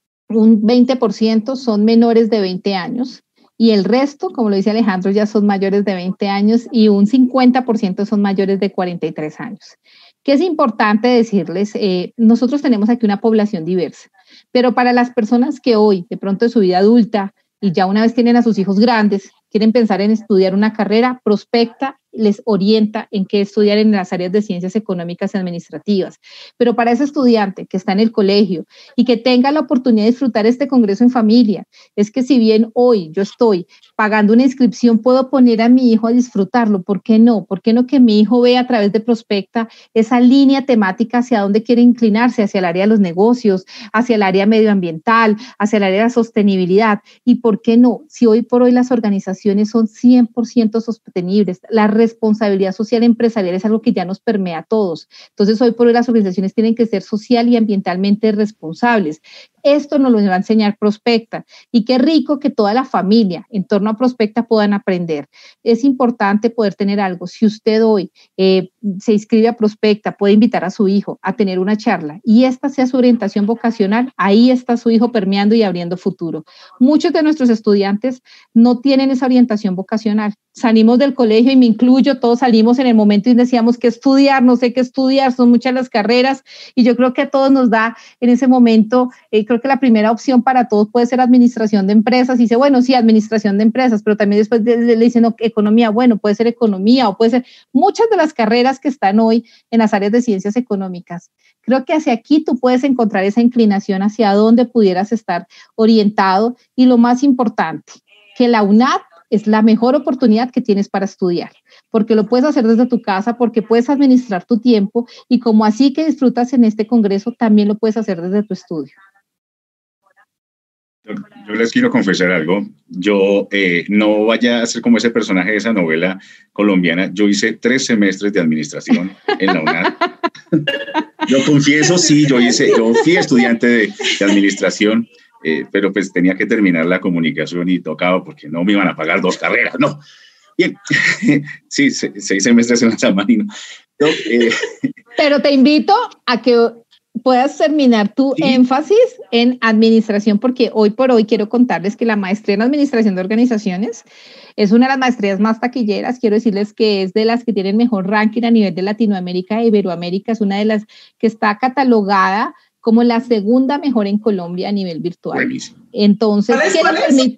H: un veinte por ciento son menores de veinte años y el resto, como lo dice Alejandro, ya son mayores de veinte años y un cincuenta por ciento son mayores de cuarenta y tres años. Que es importante decirles, eh, nosotros tenemos aquí una población diversa, pero para las personas que hoy, de pronto de su vida adulta, y ya una vez tienen a sus hijos grandes, quieren pensar en estudiar una carrera, Prospecta les orienta en qué estudiar en las áreas de ciencias económicas y administrativas. Pero para ese estudiante que está en el colegio y que tenga la oportunidad de disfrutar este congreso en familia, es que si bien hoy yo estoy pagando una inscripción, puedo poner a mi hijo a disfrutarlo. ¿Por qué no? ¿Por qué no que mi hijo vea a través de Prospecta esa línea temática hacia dónde quiere inclinarse, hacia el área de los negocios, hacia el área medioambiental, hacia el área de la sostenibilidad? ¿Y por qué no? Si hoy por hoy las organizaciones son cien por ciento sostenibles, la responsabilidad social empresarial es algo que ya nos permea a todos. Entonces, hoy por hoy las organizaciones tienen que ser social y ambientalmente responsables. Esto nos lo va a enseñar Prospecta y qué rico que toda la familia en torno a Prospecta puedan aprender. Es importante poder tener algo. Si usted hoy eh, se inscribe a Prospecta, puede invitar a su hijo a tener una charla y esta sea su orientación vocacional, ahí está su hijo permeando y abriendo futuro. Muchos de nuestros estudiantes no tienen esa orientación vocacional. Salimos del colegio y me incluyo, todos salimos en el momento y decíamos qué estudiar, no sé qué estudiar, son muchas las carreras y yo creo que a todos nos da en ese momento, eh, creo que la primera opción para todos puede ser administración de empresas y dice, bueno, sí, administración de empresas, pero también después le dicen no, economía, bueno, puede ser economía o puede ser muchas de las carreras que están hoy en las áreas de ciencias económicas. Creo que hacia aquí tú puedes encontrar esa inclinación hacia dónde pudieras estar orientado y lo más importante, que la UNAD es la mejor oportunidad que tienes para estudiar, porque lo puedes hacer desde tu casa, porque puedes administrar tu tiempo y como así que disfrutas en este congreso, también lo puedes hacer desde tu estudio.
E: Yo, yo les quiero confesar algo. Yo eh, no vaya a ser como ese personaje de esa novela colombiana. Yo hice tres semestres de administración en la UNAD. Yo confieso, sí, yo hice, yo fui estudiante de, de administración, eh, pero pues tenía que terminar la comunicación y tocaba porque no me iban a pagar dos carreras, no. Bien, sí, seis semestres en la San Marino. No, eh.
H: Pero te invito a que puedas terminar tu ¿Sí? énfasis en administración, porque hoy por hoy quiero contarles que la maestría en administración de organizaciones es una de las maestrías más taquilleras. Quiero decirles que es de las que tienen mejor ranking a nivel de Latinoamérica e Iberoamérica. Es una de las que está catalogada como la segunda mejor en Colombia a nivel virtual.
E: Buenísimo.
H: Entonces,
F: ¿cuál es? ¿Cuál es?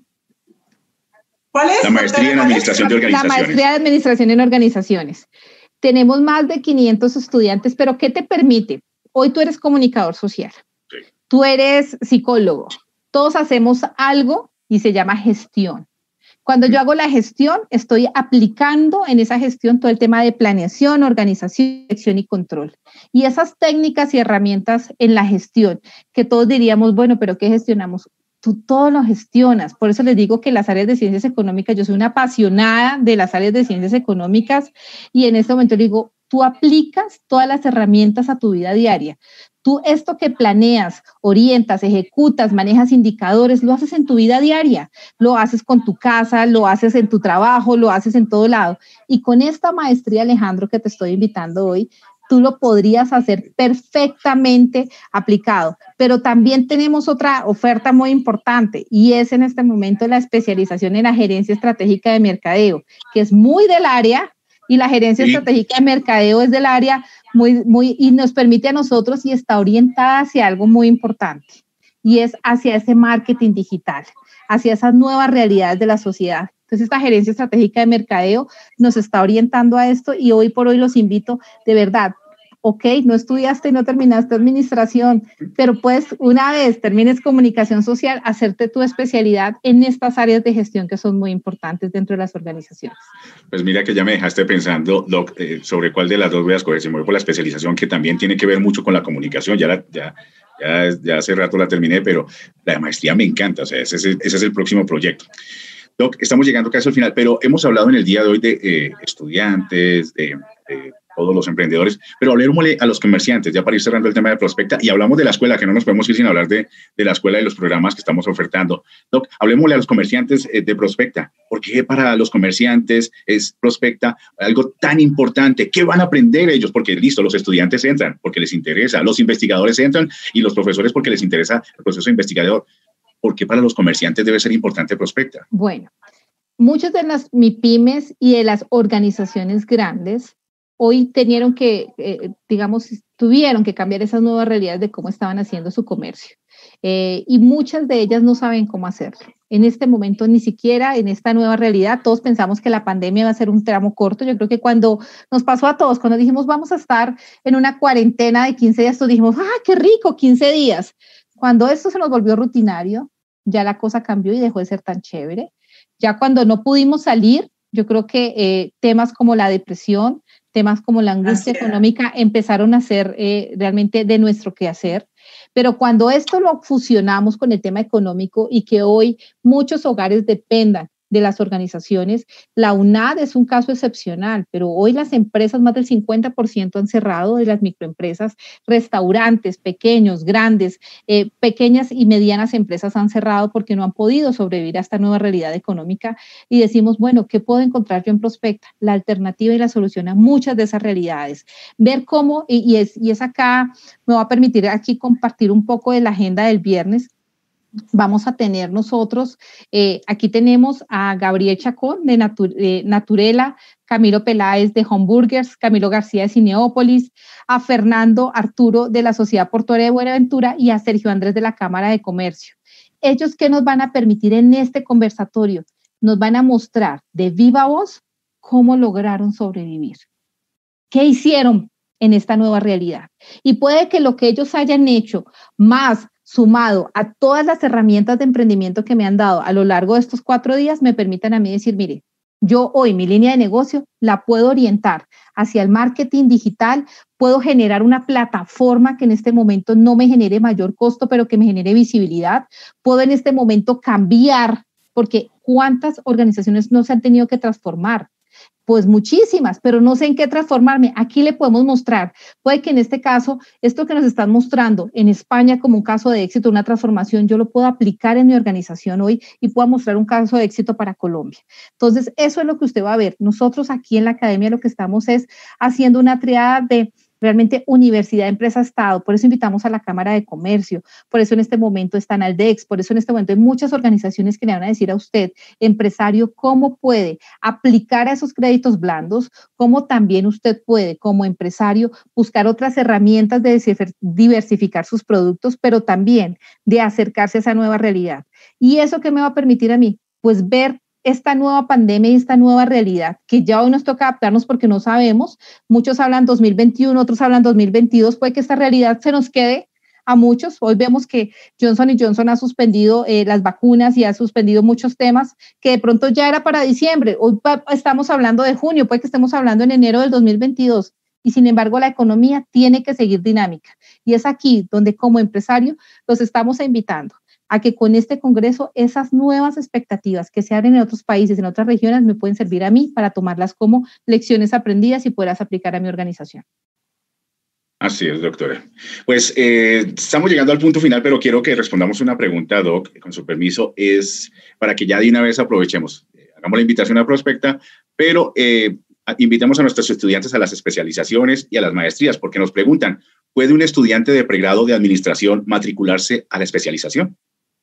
F: ¿Cuál es?
E: La maestría en administración de organizaciones.
H: La maestría de administración en organizaciones. Tenemos más de quinientos estudiantes, pero ¿qué te permite? Hoy tú eres comunicador social, sí. Tú eres psicólogo, todos hacemos algo y se llama gestión. Cuando yo hago la gestión, estoy aplicando en esa gestión todo el tema de planeación, organización, dirección y control. Y esas técnicas y herramientas en la gestión, que todos diríamos, bueno, pero ¿qué gestionamos? Tú todo lo gestionas. Por eso les digo que las áreas de ciencias económicas, yo soy una apasionada de las áreas de ciencias económicas y en este momento digo, tú aplicas todas las herramientas a tu vida diaria. Tú esto que planeas, orientas, ejecutas, manejas indicadores, lo haces en tu vida diaria. Lo haces con tu casa, lo haces en tu trabajo, lo haces en todo lado. Y con esta maestría, Alejandro, que te estoy invitando hoy, tú lo podrías hacer perfectamente aplicado. Pero también tenemos otra oferta muy importante y es en este momento la especialización en la gerencia estratégica de mercadeo, que es muy del área. Y la gerencia sí. estratégica de mercadeo es del área muy, muy, y nos permite a nosotros y está orientada hacia algo muy importante. Y es hacia ese marketing digital, hacia esas nuevas realidades de la sociedad. Entonces, esta gerencia estratégica de mercadeo nos está orientando a esto y hoy por hoy los invito de verdad. Ok, no estudiaste y no terminaste administración, pero pues una vez termines comunicación social, hacerte tu especialidad en estas áreas de gestión que son muy importantes dentro de las organizaciones.
E: Pues mira que ya me dejaste pensando, Doc, eh, sobre cuál de las dos voy a escoger. Si me voy por la especialización, que también tiene que ver mucho con la comunicación, ya, la, ya, ya, ya hace rato la terminé, pero la maestría me encanta, o sea, ese es, ese es el próximo proyecto. Doc, estamos llegando casi al final, pero hemos hablado en el día de hoy de eh, estudiantes, de... de todos los emprendedores, pero hablemosle a los comerciantes, ya para ir cerrando el tema de Prospecta, y hablamos de la escuela, que no nos podemos ir sin hablar de, de la escuela y los programas que estamos ofertando. Doc, hablemosle a los comerciantes eh, de Prospecta. ¿Por qué para los comerciantes es Prospecta algo tan importante? ¿Qué van a aprender ellos? Porque listo, los estudiantes entran porque les interesa, los investigadores entran y los profesores porque les interesa el proceso investigador. ¿Por qué para los comerciantes debe ser importante Prospecta?
H: Bueno, muchas de las MIPYMES y de las organizaciones grandes hoy tenieron que, eh, digamos, tuvieron que cambiar esas nuevas realidades de cómo estaban haciendo su comercio. Eh, y muchas de ellas no saben cómo hacerlo. En este momento, ni siquiera en esta nueva realidad, todos pensamos que la pandemia va a ser un tramo corto. Yo creo que cuando nos pasó a todos, cuando dijimos vamos a estar en una cuarentena de quince días, todos dijimos, ¡ah, qué rico, quince días! Cuando esto se nos volvió rutinario, ya la cosa cambió y dejó de ser tan chévere. Ya cuando no pudimos salir, yo creo que eh, temas como la depresión, temas como la angustia económica empezaron a ser eh, realmente de nuestro quehacer. Pero cuando esto lo fusionamos con el tema económico y que hoy muchos hogares dependan de las organizaciones, la UNAD es un caso excepcional, pero hoy las empresas, más del cincuenta por ciento han cerrado de las microempresas, restaurantes pequeños, grandes, eh, pequeñas y medianas empresas han cerrado porque no han podido sobrevivir a esta nueva realidad económica y decimos, bueno, ¿qué puedo encontrar yo en Prospecta? La alternativa y la solución a muchas de esas realidades. Ver cómo, y, y, es, y es acá, me va a permitir aquí compartir un poco de la agenda del viernes. Vamos a tener nosotros, eh, aquí tenemos a Gabriel Chacón de Natu- eh, Naturela, Camilo Peláez de Homeburgers, Camilo García de Cineópolis, a Fernando Arturo de la Sociedad Portuaria de Buenaventura y a Sergio Andrés de la Cámara de Comercio. Ellos, ¿qué nos van a permitir en este conversatorio? Nos van a mostrar de viva voz cómo lograron sobrevivir, qué hicieron en esta nueva realidad. Y puede que lo que ellos hayan hecho más sumado a todas las herramientas de emprendimiento que me han dado a lo largo de estos cuatro días, me permitan a mí decir, mire, yo hoy mi línea de negocio la puedo orientar hacia el marketing digital, puedo generar una plataforma que en este momento no me genere mayor costo, pero que me genere visibilidad, puedo en este momento cambiar, porque ¿cuántas organizaciones no se han tenido que transformar? Pues muchísimas, pero no sé en qué transformarme. Aquí le podemos mostrar. Puede que en este caso, esto que nos están mostrando en España como un caso de éxito, una transformación, yo lo puedo aplicar en mi organización hoy y puedo mostrar un caso de éxito para Colombia. Entonces, eso es lo que usted va a ver. Nosotros aquí en la academia lo que estamos es haciendo una triada de realmente universidad, empresa, Estado. Por eso invitamos a la Cámara de Comercio, por eso en este momento está Aldex, por eso en este momento hay muchas organizaciones que le van a decir a usted, empresario, cómo puede aplicar a esos créditos blandos, cómo también usted puede, como empresario, buscar otras herramientas de diversificar sus productos, pero también de acercarse a esa nueva realidad. ¿Y eso qué me va a permitir a mí? Pues ver esta nueva pandemia y esta nueva realidad, que ya hoy nos toca adaptarnos porque no sabemos, muchos hablan dos mil veintiuno, otros hablan dos mil veintidós, puede que esta realidad se nos quede a muchos. Hoy vemos que Johnson y Johnson ha suspendido eh, las vacunas y ha suspendido muchos temas que de pronto ya era para diciembre, hoy estamos hablando de junio, puede que estemos hablando en enero del dos mil veintidós, y sin embargo la economía tiene que seguir dinámica, y es aquí donde como empresario los estamos invitando a que con este congreso esas nuevas expectativas que se abren en otros países, en otras regiones, me pueden servir a mí para tomarlas como lecciones aprendidas y poderlas aplicar a mi organización.
E: Así es, doctora. Pues eh, estamos llegando al punto final, pero quiero que respondamos una pregunta, Doc, con su permiso, es para que ya de una vez aprovechemos. Eh, hagamos la invitación a Prospecta, pero eh, invitamos a nuestros estudiantes a las especializaciones y a las maestrías, porque nos preguntan, ¿puede un estudiante de pregrado de administración matricularse a la especialización?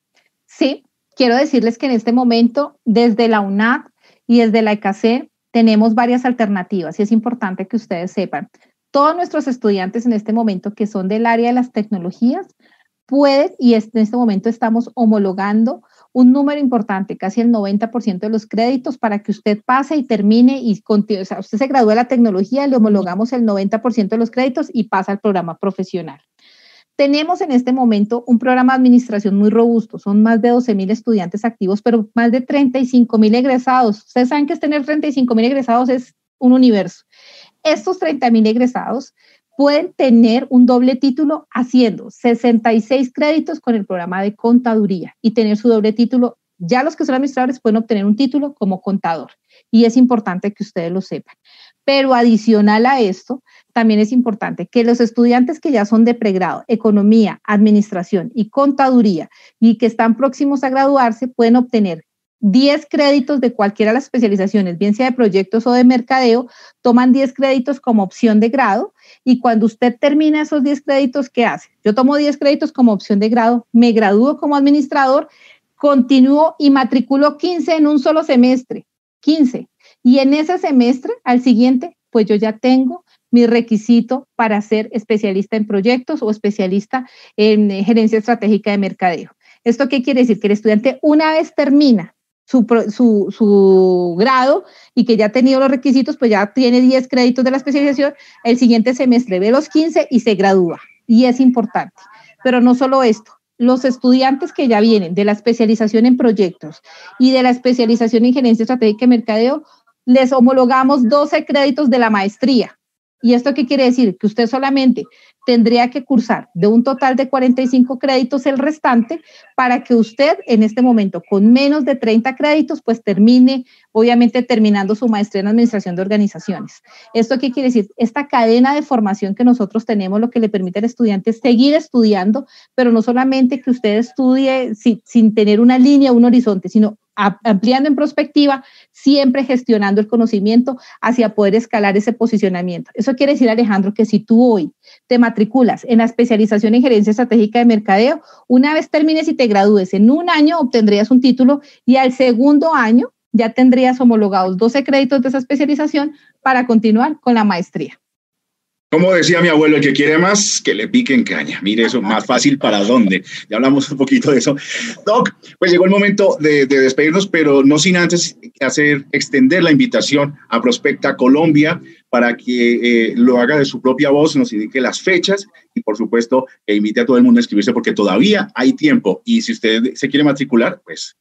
H: Sí, quiero decirles que en este momento, desde la U N A D y desde la E C A C E tenemos varias alternativas y es importante que ustedes sepan. Todos nuestros estudiantes en este momento que son del área de las tecnologías pueden, y en este momento estamos homologando un número importante, casi el noventa por ciento de los créditos para que usted pase y termine y continúe. O sea, usted se gradúa de la tecnología, le homologamos el noventa por ciento de los créditos y pasa al programa profesional. Tenemos en este momento un programa de administración muy robusto, son más de doce mil estudiantes activos, pero más de treinta y cinco mil egresados. Ustedes saben que tener treinta y cinco mil egresados es un universo. Estos treinta mil egresados pueden tener un doble título haciendo sesenta y seis créditos con el programa de contaduría y tener su doble título. Ya los que son administradores pueden obtener un título como contador y es importante que ustedes lo sepan. Pero adicional a esto, también es importante que los estudiantes que ya son de pregrado, economía, administración y contaduría y que están próximos a graduarse pueden obtener diez créditos de cualquiera de las especializaciones, bien sea de proyectos o de mercadeo, toman diez créditos como opción de grado y cuando usted termina esos diez créditos, ¿qué hace? Yo tomo diez créditos como opción de grado, me gradúo como administrador, continúo y matriculo quince en un solo semestre, quince. Y en ese semestre, al siguiente, pues yo ya tengo mi requisito para ser especialista en proyectos o especialista en gerencia estratégica de mercadeo. ¿Esto qué quiere decir? Que el estudiante una vez termina su, su, su grado y que ya ha tenido los requisitos, pues ya tiene diez créditos de la especialización, el siguiente semestre ve los quince y se gradúa. Y es importante. Pero no solo esto. Los estudiantes que ya vienen de la especialización en proyectos y de la especialización en gerencia estratégica de mercadeo, les homologamos doce créditos de la maestría. ¿Y esto qué quiere decir? Que usted solamente tendría que cursar de un total de cuarenta y cinco créditos el restante para que usted en este momento con menos de treinta créditos pues termine, obviamente terminando su maestría en administración de organizaciones. ¿Esto qué quiere decir? Esta cadena de formación que nosotros tenemos lo que le permite al estudiante es seguir estudiando, pero no solamente que usted estudie sin, sin tener una línea, un horizonte, sino ampliando en perspectiva, siempre gestionando el conocimiento hacia poder escalar ese posicionamiento. Eso quiere decir, Alejandro, que si tú hoy te matriculas en la especialización en gerencia estratégica de mercadeo, una vez termines y te gradúes, en un año obtendrías un título y al segundo año ya tendrías homologados doce créditos de esa especialización para continuar con la maestría.
E: Como decía mi abuelo, el que quiere más, que le pique en caña. Mire eso, más fácil para dónde. Ya hablamos un poquito de eso. Doc, pues llegó el momento de, de despedirnos, pero no sin antes hacer, extender la invitación a Prospecta Colombia para que eh, lo haga de su propia voz, nos indique las fechas y, por supuesto, que invite a todo el mundo a inscribirse porque todavía hay tiempo. Y si usted se quiere matricular, pues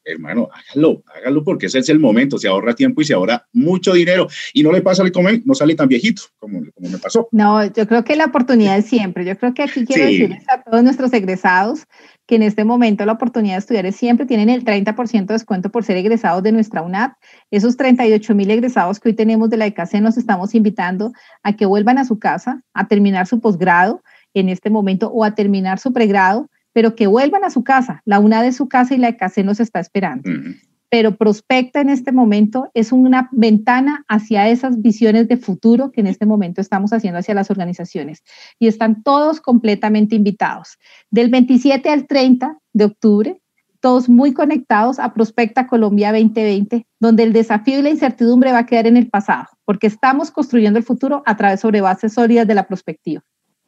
E: hermano, hágalo, hágalo porque ese es el momento, se ahorra tiempo y se ahorra mucho dinero y no le pasa al comer, no sale tan viejito como, como me pasó.
H: No, yo creo que la oportunidad es siempre. Yo creo que aquí quiero sí. decirles a todos nuestros egresados que en este momento la oportunidad de estudiar es siempre, tienen el treinta por ciento de descuento por ser egresados de nuestra UNAP. Esos treinta y ocho mil egresados que hoy tenemos de la E C A C los estamos invitando a que vuelvan a su casa, a terminar su posgrado en este momento o a terminar su pregrado, pero que vuelvan a su casa. La UNAD es su casa y la E C A C nos está esperando. Uh-huh. Pero Prospecta en este momento es una ventana hacia esas visiones de futuro que en este momento estamos haciendo hacia las organizaciones. Y están todos completamente invitados. Del veintisiete al treinta de octubre, todos muy conectados a Prospecta Colombia veinte veinte, donde el desafío y la incertidumbre va a quedar en el pasado, porque estamos construyendo el futuro a través sobre bases sólidas de la prospectiva.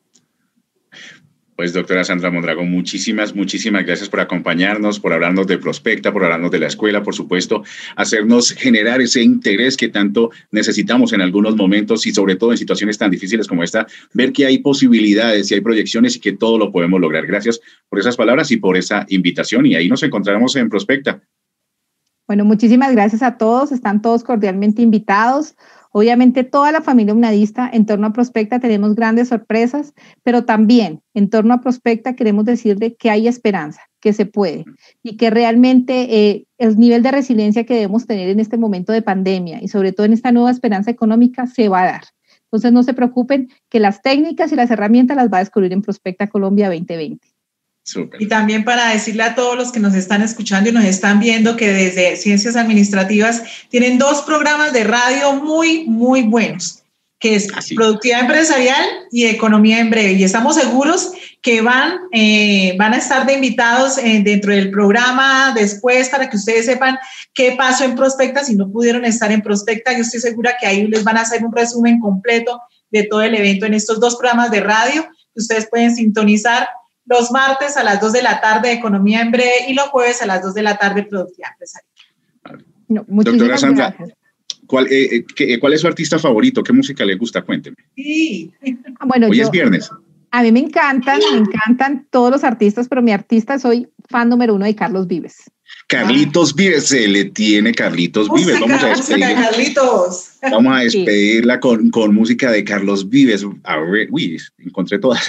E: Pues doctora Sandra Mondragón, muchísimas, muchísimas gracias por acompañarnos, por hablarnos de Prospecta, por hablarnos de la escuela, por supuesto, hacernos generar ese interés que tanto necesitamos en algunos momentos y sobre todo en situaciones tan difíciles como esta, ver que hay posibilidades y hay proyecciones y que todo lo podemos lograr. Gracias por esas palabras y por esa invitación y ahí nos encontraremos en Prospecta.
H: Bueno, muchísimas gracias a todos, están todos cordialmente invitados. Obviamente toda la familia unadista en torno a Prospecta tenemos grandes sorpresas, pero también en torno a Prospecta queremos decirle que hay esperanza, que se puede y que realmente eh, el nivel de resiliencia que debemos tener en este momento de pandemia y sobre todo en esta nueva esperanza económica se va a dar. Entonces no se preocupen que las técnicas y las herramientas las va a descubrir en Prospecta Colombia veinte veinte.
F: Super. Y también para decirle a todos los que nos están escuchando y nos están viendo que desde Ciencias Administrativas tienen dos programas de radio muy, muy buenos, que es Así. Productividad Empresarial y Economía en Breve. Y estamos seguros que van, eh, van a estar de invitados eh, dentro del programa después para que ustedes sepan qué pasó en Prospecta. Si no pudieron estar en Prospecta, yo estoy segura que ahí les van a hacer un resumen completo de todo el evento en estos dos programas de radio que ustedes pueden sintonizar los martes a las dos de la tarde, Economía en Breve, y los jueves a las dos de la tarde, Productividad Empresarial.
H: No, Doctora Sandra,
E: ¿cuál, eh, qué, ¿cuál es su artista favorito? ¿Qué música le gusta? Cuénteme.
F: Sí.
H: Bueno,
E: Hoy
H: yo,
E: es viernes.
H: A mí me encantan, me encantan todos los artistas, pero mi artista soy fan número uno de Carlos Vives.
E: Carlitos Vives, se le tiene Carlitos
F: música,
E: Vives. Vamos a despedirla.
F: Carlitos.
E: Vamos a despedirla sí. con, con música de Carlos Vives. A ver, uy, encontré todas.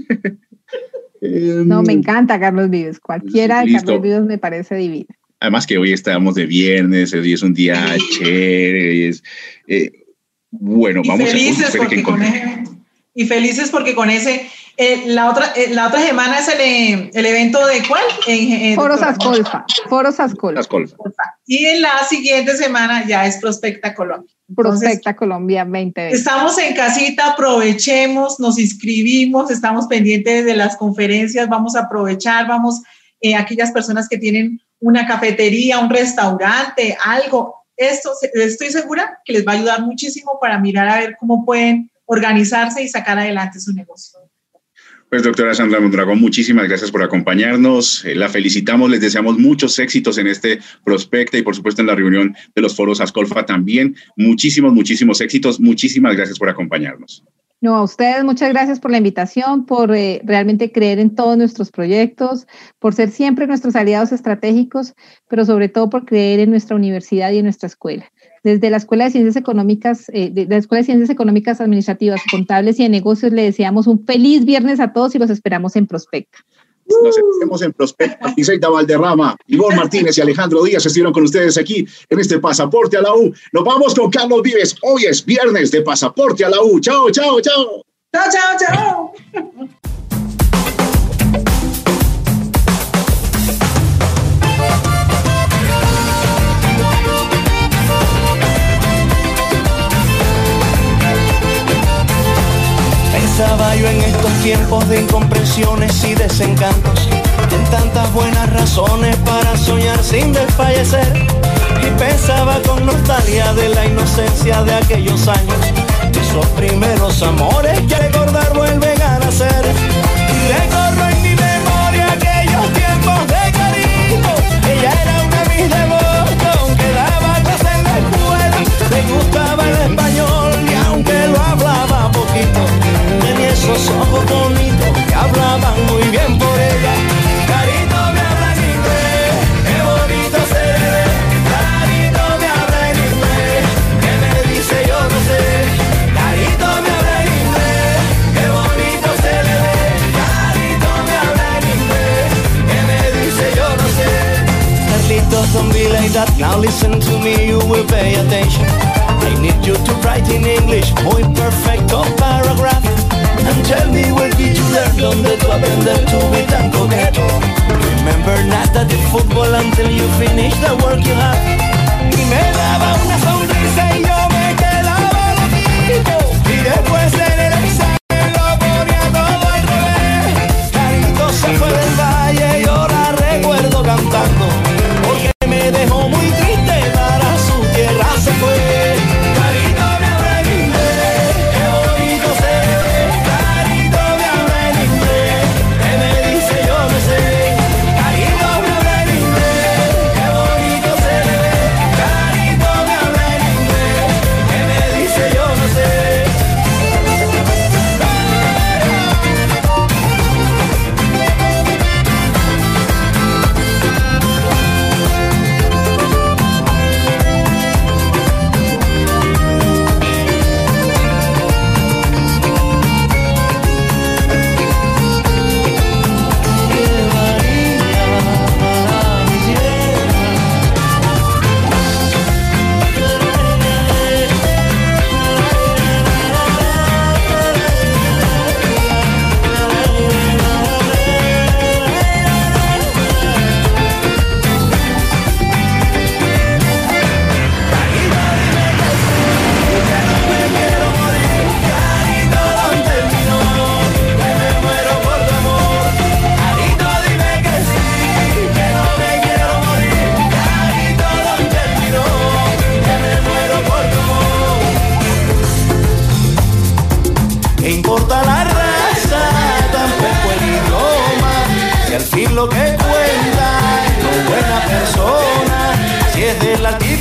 H: No, me encanta Carlos Vives. Cualquiera de Carlos Vives me parece divina.
E: Además que hoy estamos de viernes, hoy es un día chévere. Es, eh, bueno,
F: y
E: vamos
F: felices
E: a...
F: porque con ese, y felices porque con ese... Eh, la, otra, eh, la otra semana es el, el evento de ¿cuál? Eh, eh,
H: Foros Ascolfa. Foros Ascolfa.
E: Ascolfa.
F: Y en la siguiente semana ya es Prospecta Colombia.
H: Prospecta Entonces, Colombia veinte veinte.
F: Estamos en casita, aprovechemos, nos inscribimos, estamos pendientes de las conferencias, vamos a aprovechar, vamos, eh, aquellas personas que tienen una cafetería, un restaurante, algo, esto estoy segura que les va a ayudar muchísimo para mirar a ver cómo pueden organizarse y sacar adelante su negocio.
E: Pues doctora Sandra Mondragón, muchísimas gracias por acompañarnos, eh, la felicitamos, les deseamos muchos éxitos en este Prospecta y por supuesto en la reunión de los foros Ascolfa también, muchísimos, muchísimos éxitos, muchísimas gracias por acompañarnos.
H: No, a ustedes muchas gracias por la invitación, por eh, realmente creer en todos nuestros proyectos, por ser siempre nuestros aliados estratégicos, pero sobre todo por creer en nuestra universidad y en nuestra escuela. Desde la Escuela de Ciencias Económicas, eh, de la Escuela de Ciencias Económicas Administrativas, Contables y de Negocios, le deseamos un feliz viernes a todos y los esperamos en Prospecta.
E: Nos vemos en Prospecta. Iseita Valderrama, Ivonne Martínez y Alejandro Díaz estuvieron con ustedes aquí en este Pasaporte a la U. Nos vamos con Carlos Vives. Hoy es viernes de Pasaporte a la U. Chao, chao, chao.
F: Chao, chao, chao.
J: Pensaba yo en estos tiempos de incomprensiones y desencantos, en tantas buenas razones para soñar sin desfallecer, y pensaba con nostalgia de la inocencia de aquellos años, de esos primeros amores que recordar vuelven a nacer, y recorro en mi memoria aquellos tiempos de cariño. Ella era una mis devotos, aunque daba clase en la escuela, le gustaba el español y aunque lo hablaba poquito, tenía esos ojos bonitos que hablaban muy bien por ella. Carito me habla en inglés, qué bonito ser that, now listen to me, you will pay attention. I need you to write in English, muy perfecto paragraph. And tell me where did you learn, donde tú aprender to be tan coqueto. Remember nada de fútbol until you finish the work you have. Y me daba una sonrisa y yo me quedaba loquito. Y después en el examen lo ponía todo al revés. Carito se fue del valle y yo la recuerdo cantando, porque me dejó muy triste, para su tierra se fue. Carito me habla en inglés, qué bonito se ve. Carito me habla en inglés, que me dice yo no sé. Carito me habla en inglés, qué bonito se ve. Carito me habla en inglés, que me dice yo no sé. ¿Qué importa la raza? Tampoco el idioma. Si al fin lo que cuenta es con buena persona, si es de la tierra